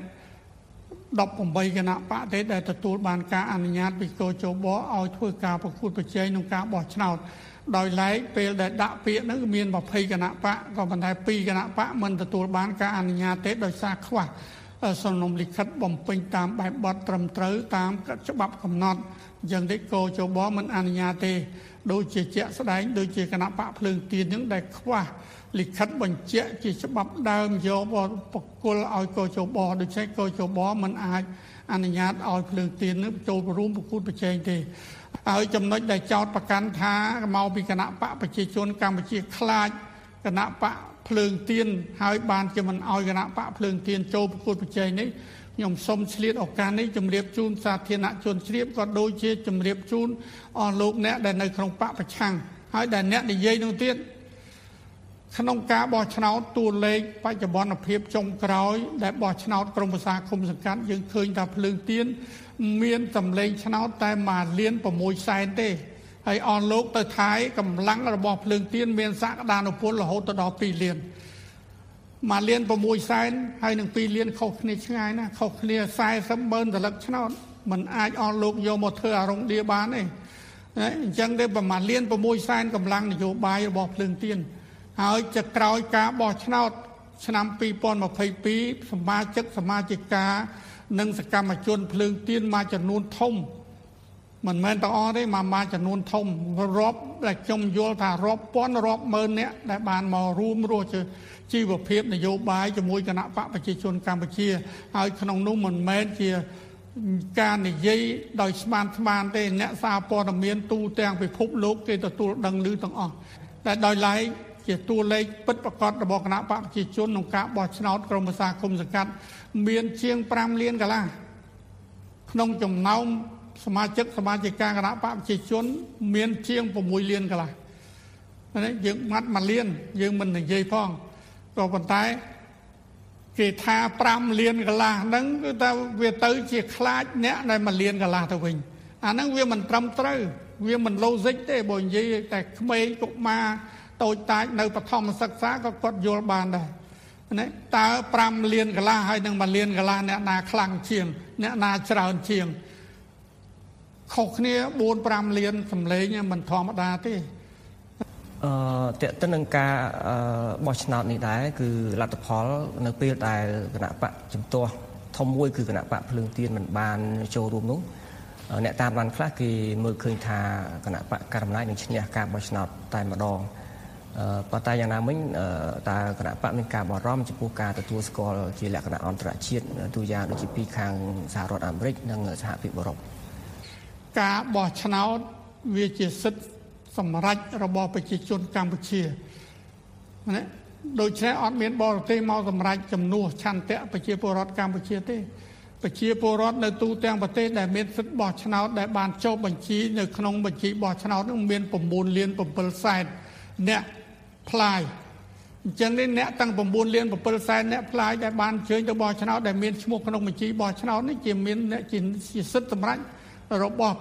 eighteenគណៈបកទេដែលទទួលបានការអនុញ្ញាតពីកោជបឲ្យធ្វើការប្រកួតប្រជែងក្នុងការបោះឆ្នោតដោយឡែកពេលដែលដាក់ពាក្យហ្នឹងមានtwentyគណៈបកក៏ប៉ុន្តែtwoគណៈបកមិនទទួលបានការអនុញ្ញាតទេដោយសារខ្វះសំណុំលិខិតបំពេញតាមបែបបទត្រឹមត្រូវតាមច្បាប់កំណត់អញ្ចឹងទេកោជបមិនអនុញ្ញាតទេដូចជាជាក់ស្ដែងដូចជាគណៈបកភ្លើងទៀនហ្នឹងដែលខ្វះលិខិតបញ្ជាក់ជាច្បាប់ដើមយកបកគលឲ្យកោជបដូច្នេះកោជបមិនអាចអនុញ្ញាតឲ្យភ្លើងទៀននឹងចូលរួមប្រកួតប្រជែងទេហើយចំណុចដែលចោទប្រកាន់ថាមកពីគណៈបកប្រជាជនកម្ពុជាខ្លាចគណៈបកភ្លើងទៀនហើយបានជាមិនឲ្យគណៈបកភ្លើងទៀនចូលប្រកួតប្រជែងនេះខ្ញុំសូមឆ្លៀតឱកាសនេះជម្រាបជូនសាធារណជនជ្រាបក៏ដូចជាជម្រាបជូនអស់លោកអ្នកដែលនៅក្នុងបកប្រឆាំងហើយដែលអ្នកនិយាយនោះទៀតក្នុងការបោះឆ្នោតតួលេខបច្ចុប្បន្នភាពចុងក្រោយដែលបោះឆ្នោតក្រុមប្រឹក្សាគុំសង្កាត់យើងឃើញថាភ្លើងទៀនមានសម្លេងឆ្នោតតែមួយលានsixសែនទេហើយអស់លោកទៅថៃកម្លាំងរបស់ភ្លើងទៀនមានសក្តានុពលរហូតដល់twoលានមួយលានsixសែនហើយនឹងtwoលានខុសគ្នាឆ្ងាយណាខុសគ្នាfortyម៉ឺនត្រឡឹកឆ្នោតมันអាចអស់លោកយកមកធ្វើអារងឌៀបានទេអញ្ចឹងទេប្រមាណលានsixសែនកម្លាំងនយោបាយរបស់ភ្លើងទៀនហើយจะក្រោយការបោះឆ្នោតឆ្នាំtwo thousand twenty-twoសមាជិកសមាជិកានិងសកម្មជនភ្លើងទៀនមួយចំនួនធំមិនមែនទាំងអស់ទេមកមួយចំនួនធំរាប់ដែលខ្ញុំយល់ថារាប់ពាន់រាប់ម៉ឺននាក់ដែលបានមករួមរស់ជីវភាពនយោបាយជាមួយគណៈបកប្រជាជនកម្ពុជាហើយក្នុងនោះមិនមែនជាការនិយាយដោយស្មានស្មានទេអ្នកសារព័ត៌មានទូទាំងពិភពលោកគេទទួលដឹងឮទាំងអស់តែដោយឡែកជាតួលេខពិតប្រាកដរបស់គណៈបកប្រជាជនក្នុងការបោះឆ្នោតក្រុមប្រឹក្សាគុំសង្កាត់មានជាងfiveលានកន្លះក្នុងចំណោមសមាជិកសមាជិកាគណៈបកប្រជាជនមានជាងsixលានកន្លះនេះយើងមាត់oneលានយើងមិននិយាយផងក៏ប៉ុន្តែគេថាfiveលានកន្លះហ្នឹងគឺថាវាទៅជាខ្លាចអ្នកដែលoneលានកន្លះទៅវិញអាហ្នឹងវាមិនត្រឹមត្រូវវាមិន logic ទេបើនិយាយតែក្មេងកុមារតូចតាចនៅបឋមសិក្សាក៏គាត់យល់បានដែរណាតើfiveលានកន្លះហើយនឹងoneលានកន្លះអ្នកណាខ្លាំងជាងអ្នកណាច្រើនជាងខុសគ្នាfour fiveលានសម្លេងមិនធម្មតាទេអឺតើទៅនឹងការបោះឆ្នោតនេះដែរគឺលទ្ធផលនៅពេលដែលគណៈបកជំទាស់ធំមួយគឺគណៈបកភ្លើងទៀនមិនបានចូលរួមនោះអ្នកតាមបានខ្លះគេមើលឃើញថាគណៈបកកណ្ដាលអំណាចនឹងឈ្នះការបោះឆ្នោតតែម្ដងប៉ុន្តែយ៉ាងណាមិញតើគណៈបកមានការបារម្ភចំពោះការទទួលស្គាល់ជាលក្ខណៈអន្តរជាតិទូយ៉ាងដូចជាពីខាងសហរដ្ឋអាមេរិកនិងសហភាពអឺរ៉ុបការបោះឆ្នោតវាជាសិទ្ធិសម្រេចរបស់ប្រជាជនកម្ពុជាណាដូច្នេះអត់មានបរទេសមកសម្រេចជំនួសឆន្ទៈប្រជាពលរដ្ឋកម្ពុជាទេប្រជាពលរដ្ឋនៅទូទាំងប្រទេសដែលមានសិទ្ធិបោះឆ្នោតដែលបានចុះបញ្ជីនៅក្នុងបញ្ជីបោះឆ្នោតនោះមានnineលានsevenសែនអ្នកផ្លាយអញ្ចឹងនេះអ្នកតាំងnineលានsevenសែនអ្នកផ្លាយដែលបានជើញទៅបោះឆ្នោតដែលមានឈ្មោះក្នុងបញ្ជីបោះឆ្នោតនេះជាមានអ្នកជាសិទ្ធិសម្រេចរបស់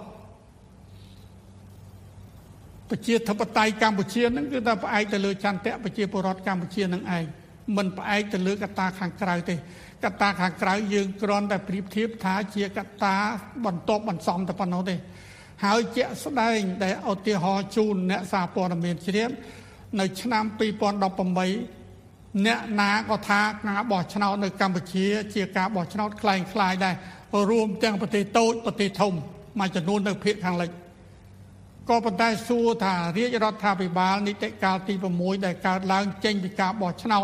ប្រជាធិបតេយ្យកម្ពុជានឹងគឺថាផ្អែកទៅលើចន្ទៈប្រជាពលរដ្ឋកម្ពុជានឹងឯងមិនផ្អែកទៅលើកត្តាខាងក្រៅទេកត្តាខាងក្រៅយើងគ្រាន់តែប្រៀបធៀបថាជាកត្តាបន្ទាប់បន្សំតែប៉ុណ្ណោះទេហើយជាក់ស្ដែងដែលឧទាហរណ៍ជូនអ្នកសារព័ត៌មានជ្រាបនៅឆ្នាំtwo thousand eighteenអ្នកណាក៏ថាការបោះឆ្នោតនៅកម្ពុជាជាការបោះឆ្នោតคล้ายคล้ายដែររួមទាំងប្រទេសតូចប្រទេសធំមួយចំនួននៅភាគខាងលិចក៏ប៉ុន្តែសួរថារាជរដ្ឋាភិបាលនីតិកាលទីsixដែលកើតឡើងចេញពីការបោះឆ្នោត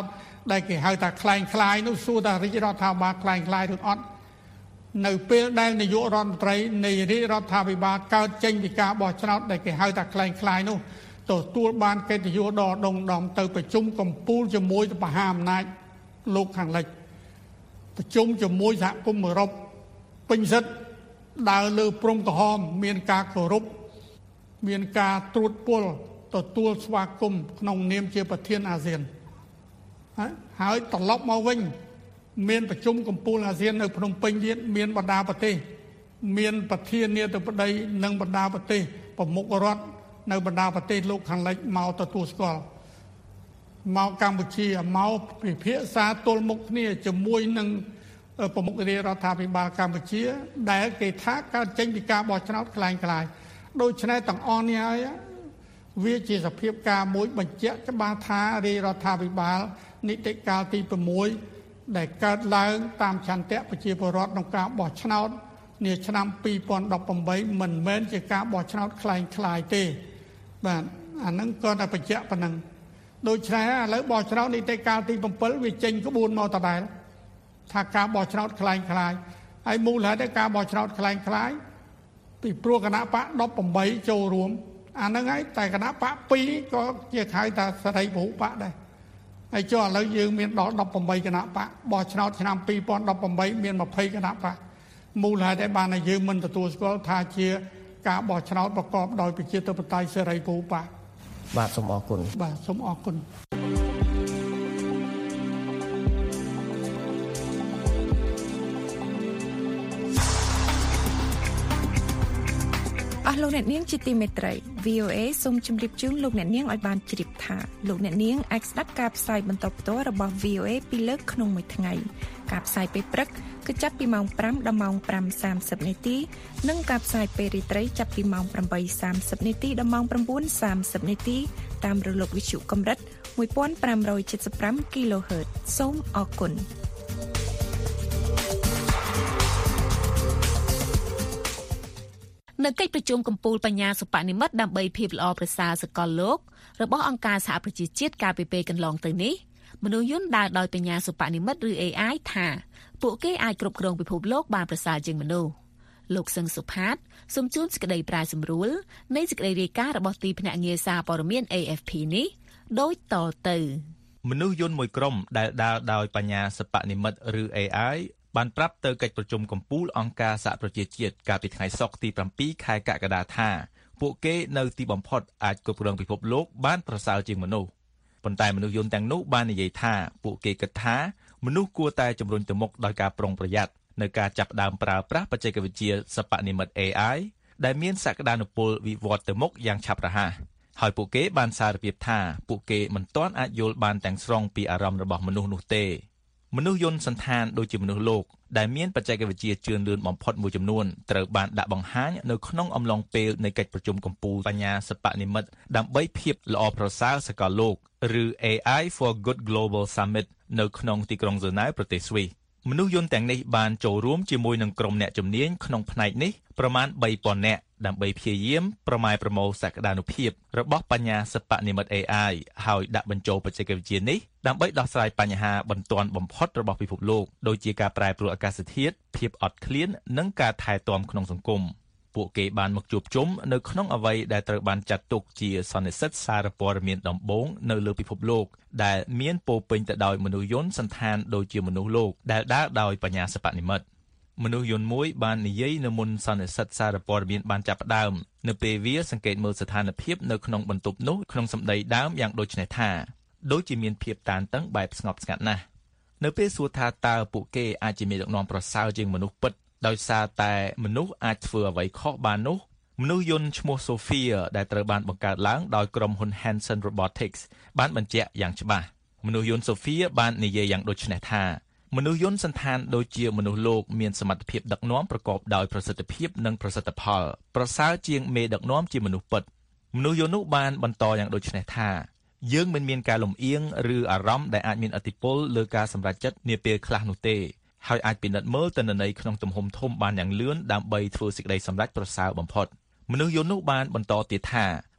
ដែលគេហៅថាខ្លែងខ្លាយនោះសួរថារាជរដ្ឋាភិបាលខ្លែងខ្លាយឬអត់នៅពេលដែលនាយករដ្ឋមន្ត្រីនៃរាជរដ្ឋាភិបាលកើតចេញពីការបោះឆ្នោតដែលគេហៅថាខ្លែងខ្លាយនោះទទួលបានកិត្តិយសដ៏ដុងដំទៅប្រជុំកម្ពុជាជាមួយមហាអំណាចលោកខាងលិចប្រជុំជាមួយសហគមន៍អឺរ៉ុបពេញសិទ្ធិដើរលើព្រំក្រហមមានការគោរពមានការត្រួតពលទទួលស្វាគមន៍ក្នុងនាមជាប្រធានអាស៊ានហើយត្រឡប់មកវិញមានប្រជុំកម្ពុជាអាស៊ាននៅភ្នំពេញទៀតមានបណ្ដាប្រទេសមានប្រធានាធិបតីនិងបណ្ដាប្រទេសប្រមុខរដ្ឋនៅបណ្ដាប្រទេសលោកខាងលិចមកទទួលស្គាល់មកកម្ពុជាមកពិភាក្សាទល់មុខគ្នាជាមួយនឹងប្រមុខរាជរដ្ឋាភិបាលកម្ពុជាដែលគេថាកើតចេញពីការបោះឆ្នោតខ្លាំងខ្លាយដូច្នេះទាំងអស់នេះហើយវាជាសភាពការមួយបញ្ជាក់ច្បាស់ថារាជរដ្ឋាភិបាលនីតិកាលទី6ដែលកើតឡើងតាមឆន្ទៈប្រជាពលរដ្ឋក្នុងការបោះឆ្នោតនាឆ្នាំពីរពាន់ដប់ប្រាំបីមិនមែនជាការបោះឆ្នោតខ្លាំងខ្លាយទេបាទអាហ្នឹងគាត់តែបញ្ជាក់ប៉ុណ្ណឹងដូច្នេះឥឡូវបោះឆ្នោតនីតិកាលទី7វាចេញក្បួនមកដដែលថាការបោះឆ្នោតខ្លាំងខ្លាយហើយមូលហេតុតែការបោះឆ្នោតខ្លាំងខ្លាយពីព្រោះគណៈបកដប់ប្រាំបីចូលរួមអាហ្នឹងហើយតែគណៈបកពីរក៏ជាហៅថាសេរីពហុបកដែរហើយចុះឥឡូវយើងមានដល់ដប់ប្រាំបីគណៈបកបោះឆ្នោតឆ្នាំពីរពាន់ដប់ប្រាំបីមានยี่สิบគណៈបកមូលហេតុតែបានតែយើងមិនទទួលស្គាល់ថាជាការបោះឆ្នោតប្រកបដោយប្រជាធិបតេយ្យសេរីពហុបកបាទសូមអរគុណបាទសូមអរគុណអស់លោកអ្នកនាងជាទីមេត្រី វី អូ เอ សូមជម្រាបជូនលោកអ្នកនាងឲ្យបានជ្រាបថាលោកអ្នកនាងអាចស្ដាប់ការផ្សាយបន្តផ្ទាល់របស់ វី អូ เอ ពីរលើកក្នុងមួយថ្ងៃការផ្សាយពេលព្រឹកគឺចាប់ពីម៉ោងប្រាំដល់ម៉ោងប្រាំសាមសិបនាទីនិងការផ្សាយពេលរាត្រីចាប់ពីម៉ោងប្រាំបីសាមសិបនាទីដល់ម៉ោងប្រាំបួនសាមសិបនាទីតាមរលកវិទ្យុកម្រិតmột nghìn năm trăm七十五 គីឡូហឺត សូមអរគុណនៅកិច្ចប្រជុំកំពូលបញ្ញាសិប្បនិម្មិតដើម្បីភាពល្អប្រសើរសកលលោករបស់អង្គការសហប្រជាជាតិកាលពីពេលកន្លងទៅនេះមនុស្សយន្តដើរដោយបញ្ញាសិប្បនិម្មិតឬ เอ ไอ ថាពួកគេអាចគ្រប់គ្រងពិភពលោកបានប្រសើរជាងមនុស្សលោកសឹងសុផាតសូមជូនសេចក្តីប្រាយសម្រួលនៃសេចក្តីរាយការណ៍របស់ទីភ្នាក់ងារសារព័ត៌មាន เอ เอฟ พี នេះដូចតទៅមនុស្សយន្តមួយក្រុមដែលដើរដោយបញ្ញាសិប្បនិម្មិតឬ เอ ไอបានប្រាប់ទៅកិច្ចប្រជុំកំពូលអង្គការសហប្រជាជាតិកាលពីថ្ងៃសុក្រទី7ខែកក្កដាថាពួកគេនៅទីបំផុតអាចគ្រប់គ្រងពិភពលោកបានប្រសើរជាងមនុស្សប៉ុន្តែមនុស្សយន្តទាំងនោះបាននិយាយថាពួកគេគិតថាមនុស្សគួរតែជំរុញទៅមុខដោយការប្រុងប្រយ័ត្ននៅការចាប់ផ្ដើមប្រើប្រាស់បច្ចេកវិទ្យាសិប្បនិម្មិត เอ ไอ ដែលមានសក្តានុពលវិវត្តទៅមុខយ៉ាងឆាប់រហ័សហើយពួកគេបានសារភាពថាពួកគេមិនទាន់អាចយល់បានទាំងស្រុងពីអារម្មណ៍របស់មនុស្សនោះទេមនុស្សយន្តសន្តានដូចជាមនុស្សលោកដែលមានបច្ចេកវិទ្យាជឿនលឿនបំផុតមួយចំនួនត្រូវបានដាក់បង្ហាញនៅក្នុងអំឡុងពេលនៃកិច្ចប្រជុំកំពូលបញ្ញាសិប្បនិម្មិតដើម្បីភាពល្អប្រសើរសកលលោកឬ เอ ไอ for Good Global Summit នៅក្នុងទីក្រុងហ្សឺណែវប្រទេសស្វីសមនុស្សយន្តទាំងនេះបានចូលរួមជាមួយនឹងក្រុមអ្នកជំនាញក្នុងផ្នែកនេះប្រមាណបីពាន់នាក់ដើម្បីព្យាយាមប្រម៉ែប្រមូលសក្តានុភាពរបស់បញ្ញាសិប្បនិម្មិត เอ ไอ ហើយដាក់បញ្ចូលបច្ចេកវិទ្យានេះដើម្បីដោះស្រាយបញ្ហាបន្ទាន់បំផុតរបស់ពិភពលោកដូចជាការប្រែប្រួលអាកាសធាតុភាពអត់ឃ្លាននិងការថែទាំក្នុងសង្គមពួកគេបានមកជួបជុំនៅក្នុងអ្វីដែលត្រូវបានចាត់ទុកជាសន្និសីទសារព័ត៌មានដំបូងនៅលើពិភពលោកដែលមានពោពេញទៅដោយមនុស្សយន្តសន្តានដូចជាមនុស្សលោកដែលដើរដោយបញ្ញាសិប្បនិម្មិតមនុស្សយន្តមួយបាននិយាយនៅមុនសន្និសីទសារព័ត៌មានបានចាប់ផ្ដើមនៅពេលវាសង្កេតមើលស្ថានភាពនៅក្នុងបន្ទប់នោះក្នុងសម្ដីដើមយ៉ាងដូចនេះថាដូចជាមានភាពតានតឹងបែបស្ងប់ស្ងាត់ណាស់នៅពេលសួរថាតើពួកគេអាចជាមេដឹកនាំប្រសើរជាងមនុស្សពិតដោយសារតែមនុស្សអាចធ្វើអ្វីខុសបាននោះមនុស្សយន្តឈ្មោះ Sophia ដែលត្រូវបានបង្កើតឡើងដោយក្រុមហ៊ុន Hanson Robotics បានបញ្ជាក់យ៉ាងច្បាស់មនុស្សយន្ត Sophia បាននិយាយយ៉ាងដូចនេះថាមនុស្សយន្តសន្តានដូចជាមនុស្សលោកមានសមត្ថភាពដឹកនាំប្រកបដោយប្រសិទ្ធភាពនិងប្រសិទ្ធផលប្រសើរជាងមេដឹកនាំជាមនុស្សពិតមនុស្សយន្តនោះបានបន្តយ៉ាងដូចនេះថាយើងមិនមានការលំអៀងឬអារម្មណ៍ដែលអាចមានឥទ្ធិពលលើការសម្រេចចិត្តនាពេលខ្លះនោះទេហើយអាចពិនិត្យមើលទិន្នន័យក្នុងទំហំធំបានយ៉ាងលឿនដើម្បីធ្វើសេចក្តីសម្រេចប្រសើរបំផុតមនុស្សយន្តនោះបានបន្តទៀតថា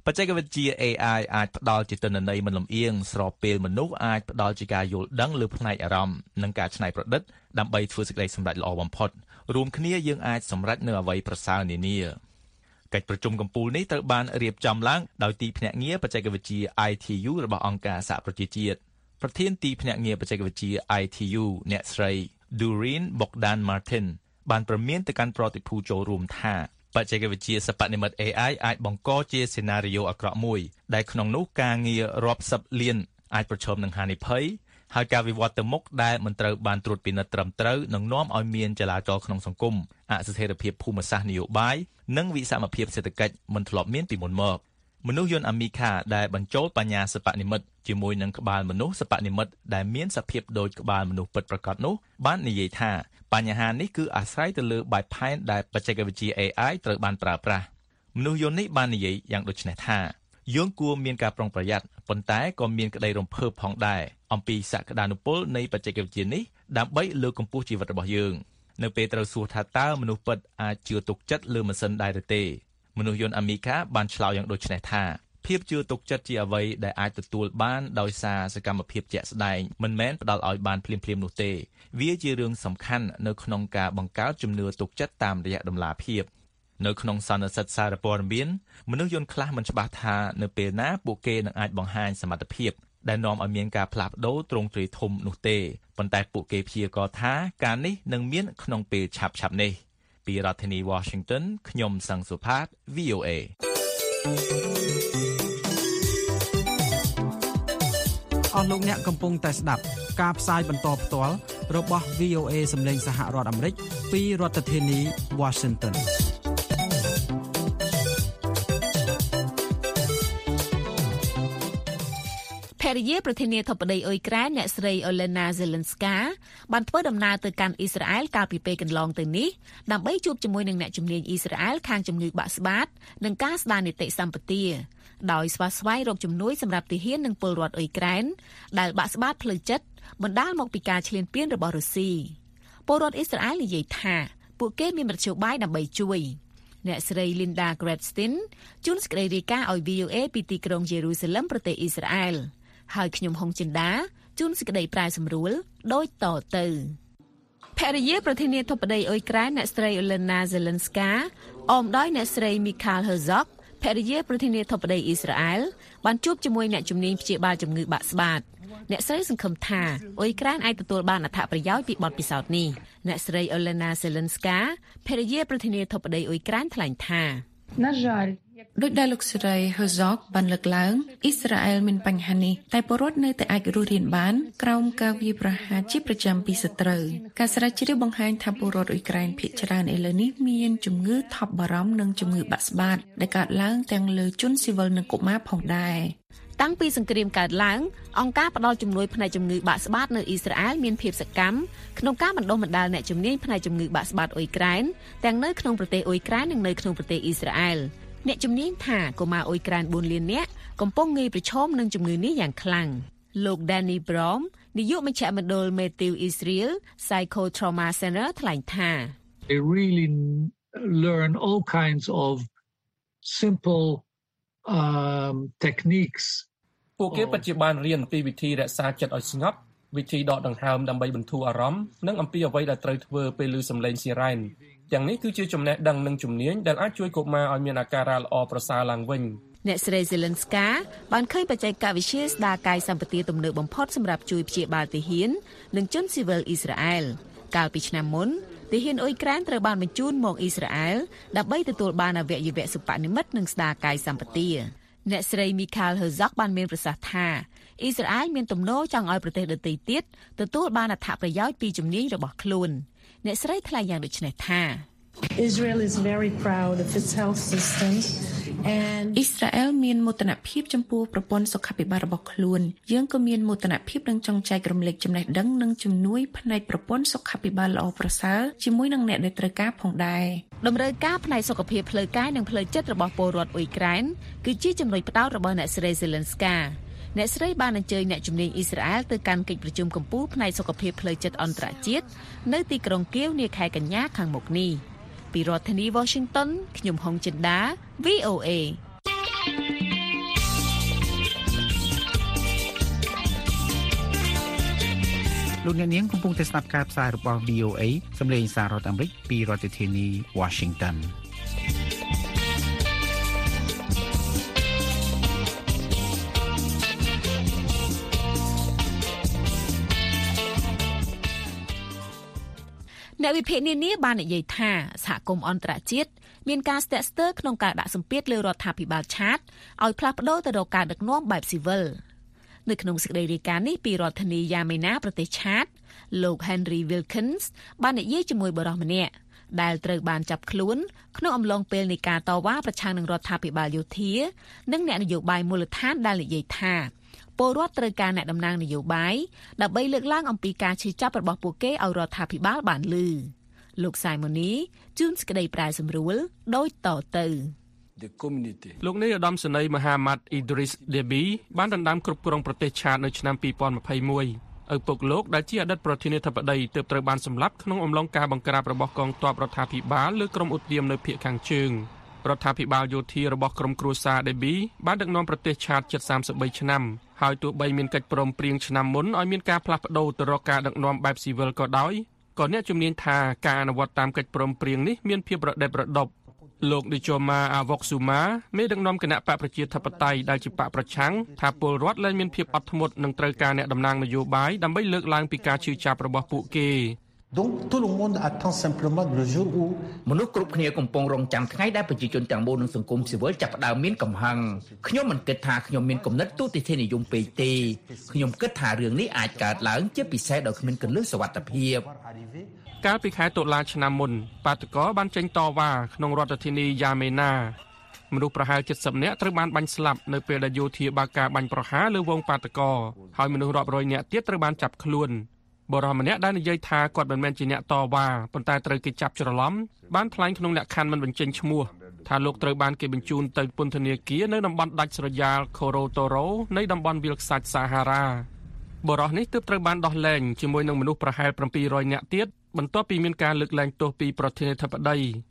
បច្ចេកវិទ្យា เอ ไอ អាចផ្ដល់ជាទិន្នន័យមិនលំអៀងស្របពេលមនុស្សអាចផ្ដល់ជាការយល់ដឹងលើផ្នែកអារម្មណ៍និងការច្នៃប្រឌិតដើម្បីធ្វើសេចក្តីសម្រេចល្អបំផុតរួមគ្នាយើងអាចសម្រេចនូវអ្វីប្រសើរនានាកិច្ចប្រជុំកំពូលនេះត្រូវបានរៀបចំឡើងដោយទីភ្នាក់ងារបច្ចេកវិទ្យា ไอ ที ยู របស់អង្គការសហប្រជាជាតិប្រធានទីភ្នាក់ងារបច្ចេកវិទ្យា ไอ ที ยู អ្នកស្រី Doreen Bogdan Martin បានប្រមានទៅកាន់ប្រតិភូចូលរួមថាបច្ចេកវិទ្យាសិប្បនិម្មិត เอ ไอ អាចបង្កជាសេណារីយ៉ូអាក្រក់មួយដែលក្នុងនោះការងាររាប់សិបលានអាចប្រឈមនឹងហានិភ័យហើយការវិវត្តទៅមុខដែលមិនត្រូវបានត្រួតពិនិត្យត្រឹមត្រូវនឹងនាំឲ្យមានចលាចលក្នុងសង្គមអស្ថិរភាពភូមិសាស្ត្រនយោបាយនិងវិសមភាពសេដ្ឋកិច្ចមិនធ្លាប់មានពីមុនមកមនុស្សយន្តអាមីខាដែលបញ្ចូលបញ្ញាសិប្បនិម្មិតជាមួយនឹងក្បាលមនុស្សសិប្បនិម្មិតដែលមានសភាពដូចក្បាលមនុស្សពិតប្រាកដនោះបាននិយាយថាបញ្ហានេះគឺអាស្រ័យទៅលើបែបផែនដែលបច្ចេកវិទ្យា เอ ไอ ត្រូវបានប្រើប្រាស់មនុស្សយន្តនេះបាននិយាយយ៉ាងដូចនេះថាយើងគួរមានការប្រុងប្រយ័ត្នប៉ុន្តែក៏មានក្តីរំភើបផងដែរអំពីសក្តានុពលនៃបច្ចេកវិទ្យានេះដើម្បីលើកកម្ពស់ជីវិតរបស់យើងនៅពេលត្រូវសួរថាតើមនុស្សពិតអាចជឿទុកចិត្តលើម៉ាស៊ីនដែរឬទេមនុស្សយន្តអាមីកាបានឆ្លើយយ៉ាងដូចនេះថាភាពជឿទុកចិត្តជាអ្វីដែលអាចទទួលបានដោយសារសកម្មភាពជាក់ស្ដែងមិនមែនផ្ដល់ឲ្យបានភ្លាមៗនោះទេវាជារឿងសំខាន់នៅក្នុងការបង្កើតជំនឿទុកចិត្តតាមរយៈតម្លាភាពនៅក្នុងសន្និសីទសារព័ត៌មានមនុស្សយន្តខ្លះមិនច្បាស់ថានៅពេលណាពួកគេនឹងអាចបង្ហាញសមត្ថភាពដែលនាំឲ្យមានការផ្លាស់ប្ដូរទ្រង់ទ្រាយធំនោះទេប៉ុន្តែពួកគេព្យាករណ៍ថាការនេះនឹងមានក្នុងពេលឆាប់ៗនេះពីរដ្ឋធានី Washington ខ្ញុំសង្ឃសុផាត វី អូ เอអស់លោកអ្នកកំពុងតែស្ដាប់ការផ្សាយបន្តផ្ទាល់របស់ វី អូ เอ សម្លេងសហរដ្ឋអាមេរិកពីរដ្ឋធានី Washington ភរិយាប្រធានាធិបតីអ៊ុយក្រែនអ្នកស្រី Olena Zelenska បានធ្វើដំណើរទៅកាន់អ៊ីស្រាអែលកាលពីពេលកន្លងទៅនេះដើម្បីជួបជាមួយនឹងអ្នកជំនាញអ៊ីស្រាអែលខាងជំងឺបាក់ស្បាតនិងការស្ដារនីតិសម្បទាដោយស្វាស្វែងរកជំនួយសម្រាប់ទាហាននិងពលរដ្ឋអ៊ុយក្រែនដែលបាក់ស្បាតផ្លូវចិត្តបណ្ដាលមកពីការឈ្លានពានរបស់រុស្ស៊ីពលរដ្ឋអ៊ីស្រាអែលនិយាយថាពួកគេមានមធ្យោបាយដើម្បីជួយអ្នកស្រី Linda Gradstein ជួនសេចក្តីរាយការណ៍ឲ្យ វី អូ เอ ពីទីក្រុង Jerusalem ប្រទេសអ៊ីស្រាអែលហើយខ្ញុំហុងចិនដាជួនសេចក្តីប្រែសម្រួលដូចតទៅភរិយាប្រធានាធិបតីអ៊ុយក្រែនអ្នកស្រី Olena Zelenska អមដោយអ្នកស្រី Michal Herzog ភរិយាប្រធានាធិបតីអ៊ីស្រាអែលបានជួបជាមួយអ្នកជំនាញព្យាបាលជំងឺបាក់ស្បាតអ្នកស្រីសង្ឃឹមថាអ៊ុយក្រែនអាចទទួលបានអត្ថប្រយោជន៍ពីបទពិសោធន៍នេះអ្នកស្រី Olena Zelenska ភរិយាប្រធានាធិបតីអ៊ុយក្រែនថ្លែងថាដោយដែលលោកស្រី Herzog បានលើកឡើងអ៊ីស្រាអែលមានបញ្ហានេះតែពលរដ្ឋនៅតែអាចរស់រានបានក្រោមការវាយប្រហារជាប្រចាំពីសត្រូវការស្រាវជ្រាវបង្ហាញថាពលរដ្ឋអ៊ុយក្រែនភាគច្រើនឥឡូវនេះមានជំងឺថប់បារម្ភនិងជំងឺបាក់ស្បាតដែលកើតឡើងទាំងលើជនស៊ីវិលនិងកុមារផងដែរតាំងពីសង្គ្រាមកើតឡើងអង្គការផ្ដល់ជំនួយផ្នែកជំងឺបាក់ស្បាតនៅអ៊ីស្រាអែលមានភាពសកម្មក្នុងការបណ្ដុះបណ្ដាលអ្នកជំនាញផ្នែកជំងឺបាក់ស្បាតអ៊ុយក្រែនទាំងនៅក្នុងប្រទេសអ៊ុយក្រែននិងនៅក្នុងប្រទេសអ៊ីស្រាអែលអ្នកជំនាញថាកុមារអ៊ុយក្រែនបួនលាននាក់កំពុងងាយប្រឈមនឹងជំងឺនេះយ៉ាងខ្លាំងលោក Danny Brom នាយកមជ្ឈមណ្ឌល Matthew Israel Psychotrauma Center ថ្លែងថា They really learn all kinds of simple um techniques ពួកគេពិតជាបានរៀនពីវិធីរក្សាចិត្តឲ្យស្ងប់វិធីដកដង្ហើមដើម្បីបន្ធូរអារម្មណ៍និងអំពីអ្វីដែលត្រូវធ្វើពេលឮសំឡេងស៊ីរ៉ែនទាំងនេះគឺជាចំណេះដឹងនិងជំនាញដែលអាចជួយកុមារឲ្យមានអាការៈល្អប្រសើរឡើងវិញអ្នកស្រី Zelenska បានឃើញបច្ចេកវិទ្យាស្ដារកាយសម្បទាទំនើបបំផុតសម្រាប់ជួយព្យាបាលទាហាននិងជនស៊ីវិលអ៊ីស្រាអែលកាលពីឆ្នាំមុនទាហានអ៊ុយក្រែនត្រូវបានបញ្ជូនមកអ៊ីស្រាអែលដើម្បីទទួលបានអវយវៈសិប្បនិម្មិតនិងស្ដារកាយសម្បទាអ្នកស្រី Michal Herzog បានមានប្រសាសន៍ថាអ៊ីស្រាអែលមានទំនោរចង់ឲ្យប្រទេសដទៃទៀតទទួលបានអត្ថប្រយោជន៍ពីជំនាញរបស់ខ្លួនអ្នកស្រីថ្លែងយ៉ាងដូចនេះថា Israel is very proud of its health system and អ៊ីស្រាអែលមានមោទនភាពចំពោះប្រព័ន្ធសុខាភិបាលរបស់ខ្លួនយើងក៏មានមោទនភាពនឹងចង់ចែករំលែកចំណេះដឹងនិងជំនួយផ្នែកប្រព័ន្ធសុខាភិបាលល្អប្រសើរជាមួយនឹងអ្នកដែលត្រូវការផងដែរតម្រូវការផ្នែកសុខភាពផ្លូវកាយនិងផ្លូវចិត្តរបស់ពលរដ្ឋអ៊ុយក្រែនគឺជាចំណុចផ្ដោតរបស់អ្នកស្រី Zelenskaអ្នកស្រីបានអញ្ជើញអ្នកជំនាញអ៊ីស្រាអែលទៅកាន់កិច្ចប្រជុំកំពូលផ្នែកសុខភាពផ្លូវចិត្តអន្តរជាតិនៅទីក្រុងគៀវនាខែកញ្ញាខាងមុខនេះពីរដ្ឋធានី Washington ខ្ញុំហុងចិន្តា វី អូ เอលោកអ្នកនាងកំពុងតែស្ដាប់ការផ្សាយរបស់ វី អូ เอ សម្លេងសាររដ្ឋអាមេរិកពីរដ្ឋធានី Washington អ្នកវិភាគនានាបាននិយាយថាសហគមន៍អន្តរជាតិមានការស្ទាក់ស្ទើរក្នុងការដាក់សម្ពាធលើរដ្ឋាភិបាលឆាតឲ្យផ្លាស់ប្តូរទៅរកការដឹកនាំបែបស៊ីវិលនៅក្នុងសេចក្តីរាយការណ៍នេះពីរដ្ឋធានីយ៉ាមេណាប្រទេសឆាតលោក Henry Wilkins បាននិយាយជាមួយបរិសម្នាក់ដែលត្រូវបានចាប់ខ្លួនក្នុងអំឡុងពេលនៃការតវ៉ាប្រឆាំងនឹងរដ្ឋាភិបាលយោធានិងអ្នកនយោបាយមូលដ្ឋានដែលនិយាយថាពលរដ្ឋត្រូវការអ្នកតំណាងនយោបាយដើម្បីលើកឡើងអំពីការឈឺចាប់របស់ពួកគេឲ្យរដ្ឋាភិបាលបានឮលោក Simoni ជួនសេចក្តីប្រែសម្រួលដូចតទៅលោកនាយឧត្តមសេនីយ៍ Mohammad Idris Deby បានដណ្ដើមគ្រប់គ្រងប្រទេសឆាតនៅឆ្នាំពីរពាន់ម្ភៃមួយឪពុកលោកដែលជាអតីតប្រធានាធិបតីទើបត្រូវបានសម្លាប់ក្នុងអំឡុងការបង្ក្រាបរបស់កងទ័ពរដ្ឋាភិបាលលើក្រុមឧទាមនៅភាគខាងជើងរដ្ឋាភិបាលយោធារបស់ក្រុមគ្រួសារ Deby បានដឹកនាំប្រទេសឆាតជិតសាមសិបបីឆ្នាំហើយទោះបីមានកិច្ចព្រមព្រៀងឆ្នាំមុនឲ្យមានការផ្លាស់ប្តូរទៅរកការដឹកនាំបែបស៊ីវិលក៏ដោយក៏អ្នកជំនាញថាការអនុវត្តតាមកិច្ចព្រមព្រៀងនេះមានភាពរដិតរដុបលោក Dijoma Avoksuma មេដឹកនាំគណៈបកប្រជាធិបតេយ្យដែលជាបកប្រឆាំងថាពលរដ្ឋលែងមានភាពអត់ធ្មត់និងត្រូវការអ្នកតំណាងនយោបាយដើម្បីលើកឡើងពីការឈឺចាប់របស់ពួកគេ Donc tout le monde attend simplement le jour où មនុស្សគ្រប់គ្នាកំពុងរងចាំថ្ងៃដែលប្រជាជនទាំងមូលនិងសង្គមស៊ីវិលចាប់ផ្ដើមមានកំហឹងខ្ញុំមិនគិតថាខ្ញុំមានគំនិតទូទិដ្ឋាននិយមពេកទេខ្ញុំគិតថារឿងនេះអាចកើតឡើងជាពិសេសដោយគ្មានគន្លឹះសុវត្ថិភាពកាលពីខែតុលាឆ្នាំមុនបាតកោបានចេញតវ៉ាក្នុងរដ្ឋធានីយ៉ាមេណាមនុស្សប្រហែល เจ็ดสิบ នាក់ត្រូវបានបាញ់ស្លាប់នៅពេលដែលយោធាបើកការបាញ់ប្រហារលើវងបាតកោហើយមនុស្សរាប់រយនាក់ទៀតត្រូវបានចាប់ខ្លួនបរិសម្នាក់ដែលនិយាយថាគាត់មិនមែនជាអ្នកតវ៉ាប៉ុន្តែត្រូវគេចាប់ច្រឡំបានថ្លែងក្នុងលក្ខខណ្ឌមិនបញ្ចេញឈ្មោះថាលោកត្រូវបានគេបញ្ជូនទៅពន្ធនាគារនៅតំបន់ដាច់ស្រយាល Korotoro នៃតំបន់វាលខ្សាច់សាហារ៉ាបរិសនេះទើបត្រូវបានដោះលែងជាមួយនឹងមនុស្សប្រហែល bảy trăm នាក់ទៀតបន្ទាប់ពីមានការលើកលែងទោសពីប្រធានាធិបតី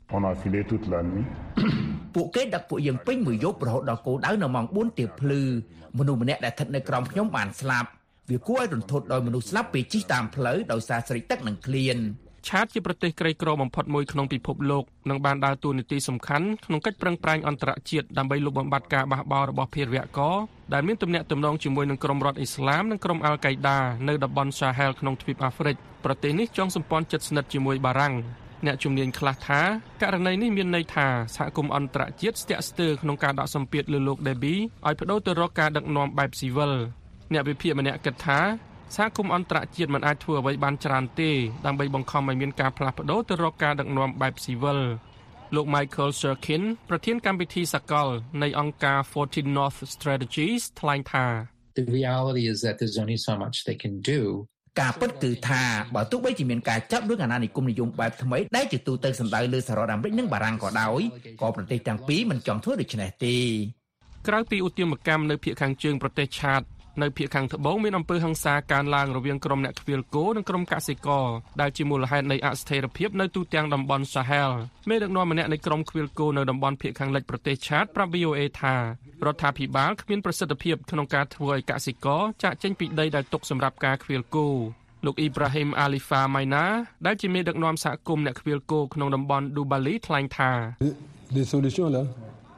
ពួកគេដឹកពួកយើងពេញមួយយប់រហូតដល់គោលដៅនៅម៉ោង បួន ទៀបភ្លឺមនុស្សម្នាក់ដែលស្ថិតនៅក្រោមខ្ញុំបានស្លាប់វាគួរឲ្យរន្ធត់ដោយមនុស្សស្លាប់ពេលជិះតាមផ្លូវដោយសារស្រេកទឹកនិងឃ្លានឆាតជាប្រទេសក្រីក្របំផុតមួយក្នុងពិភពលោកនិងបានដើរតួនាទីសំខាន់ក្នុងកិច្ចប្រឹងប្រែងអន្តរជាតិដើម្បីលុបបំបាត់ការបះបោររបស់ភេរវករដែលមានទំនាក់ទំនងជាមួយនឹងក្រុមរដ្ឋអ៊ីស្លាមនិងក្រុមអាល់កៃដានៅតំបន់សាហែលក្នុងទ្វីបអាហ្វ្រិកប្រទេសនេះចងសម្ព័ន្ធជិតស្និទ្ធជាមួយបារាំងអ្នកជំនាញខ្លះថាករណីនេះមានន័យថាសហគមន៍អន្តរជាតិស្ទាក់ស្ទើរក្នុងការដាក់សម្ពាធលើលោក Deby ឲ្យបដូរទៅរកការដឹកនាំបែបស៊ីវិលអ្នកវិភាគម្នាក់គិតថាសហគមន៍អន្តរជាតិមិនអាចធ្វើអ្វីបានច្រើនទេដើម្បីបង្ខំឲ្យមានការផ្លាស់ប្ដូរទៅរកការដឹកនាំបែបស៊ីវិលលោក Michael Shirkin ប្រធានកម្មវិធីសកលនៃអង្គការ fourteen North Strategies ថ្លែងថា The reality is that there's only so much they can do ការពិតគឺថាបើទោះបីជាមានការចាប់រឿងអាណានិគមនិយមបែបថ្មីដែលជាទូទៅសម្ដៅលើសហរដ្ឋអាមេរិកនិងបារាំងក៏ដោយក៏ប្រទេសទាំងពីរមិនចង់ធ្វើដូច្នេះទេក្រៅពីឧទាមកម្មនៅភាគខាងជើងប្រទេសឆាតនៅភាគខាងត្បូងមានអំពើហិង្សាកើនឡើងរវាងក្រុមអ្នកខ្វៀលគោនិងក្រុមកសិករដែលជាមូលហេតុនៃអស្ថិរភាពនៅទូទាំងតំបន់សាហែលមេដឹកនាំម្នាក់នៃក្រុមខ្វៀលគោនៅតំបន់ភាគខាងលិចប្រទេសឆាតប្រាប់ វី អូ เอ ថារដ្ឋាភិបាលគ្មានប្រសិទ្ធភាពក្នុងការធ្វើឲ្យកសិករចាកចេញពីដីដែលទុកសម្រាប់ការខ្វៀលគោលោក Ibrahim Alifa Maina ដែលជាមេដឹកនាំសហគមន៍អ្នកខ្វៀលគោក្នុងតំបន់ Dubali ថ្លែងថា Les solutions là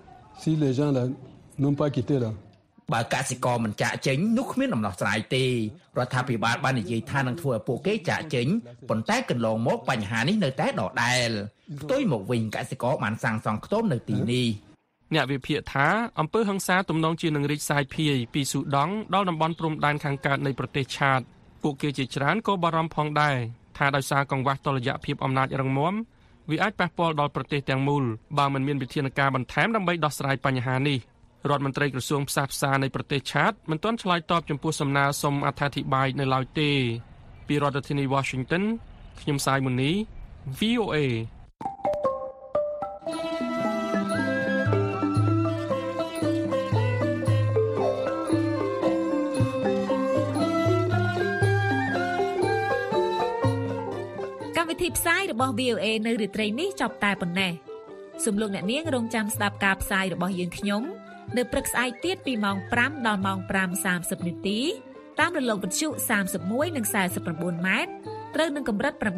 si les gens là n'ont pas quitté là បើកសិករមិនចាកចេញនោះគ្មានដំណោះស្រាយទេរដ្ឋាភិបាលបាននិយាយថានឹងធ្វើឲ្យពួកគេចាកចេញប៉ុន្តែកន្លងមកបញ្ហានេះនៅតែដដែលផ្ទុយមកវិញកសិករបានសាងសង់ខ្ទមនៅទីនេះអ្នកវិភាគថាអំពើហិង្សាទំនងជានឹងរីកសាយភាយពីស៊ូដង់ដល់តំបន់ព្រំដែនខាងកើតនៃប្រទេសឆាតពួកគេជាច្រើនក៏បារម្ភផងដែរថាដោយសារកង្វះតុល្យភាពអំណាចរឹងមាំវាអាចប៉ះពាល់ដល់ប្រទេសទាំងមូលបើមិនមានវិធានការបន្ថែមដើម្បីដោះស្រាយបញ្ហានេះរដ្ឋមន្ត្រីក្រសួងផ្សះផ្សានៃប្រទេសឆាតមិនទាន់ឆ្លើយតបចំពោះសំណើសុំអត្ថាធិប្បាយនៅឡើយទេពីរដ្ឋធានី Washington ខ្ញុំសាយមុនី វី អូ เอកម្មវិធីផ្សាយរបស់ វី អូ เอ នៅរាត្រីនេះចប់តែប៉ុណ្ណេះសូមលោកអ្នកនាងរងចាំស្ដាប់ការផ្សាយរបស់យើងខ្ញុំនៅព្រឹកស្អែកទៀតពីម៉ោង five ដល់ម៉ោង five សាមសិបនាទីតាមរលកវិទ្យុសាមសិបមួយនិងសាមសិប៩ម៉ែត្រត្រូវនឹងកម្រិត9320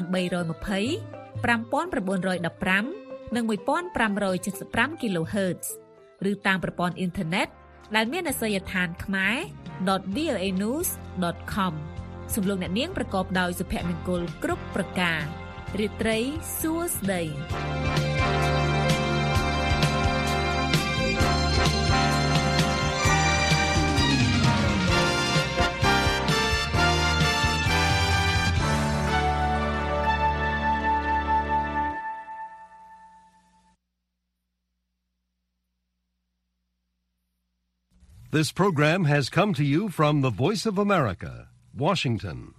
5915និង1575 kHz ឬតាមប្រព័ន្ធអ៊ីនធឺណិតដែលមានអាសយដ្ឋានខ្មែរ ដត វី អូ เอ news ដត com សំឡេងអ្នកនាងប្រកបដោយសុភមង្គលគ្រប់ប្រការរាត្រីសួស្តី This program has come to you from the Voice of America, Washington.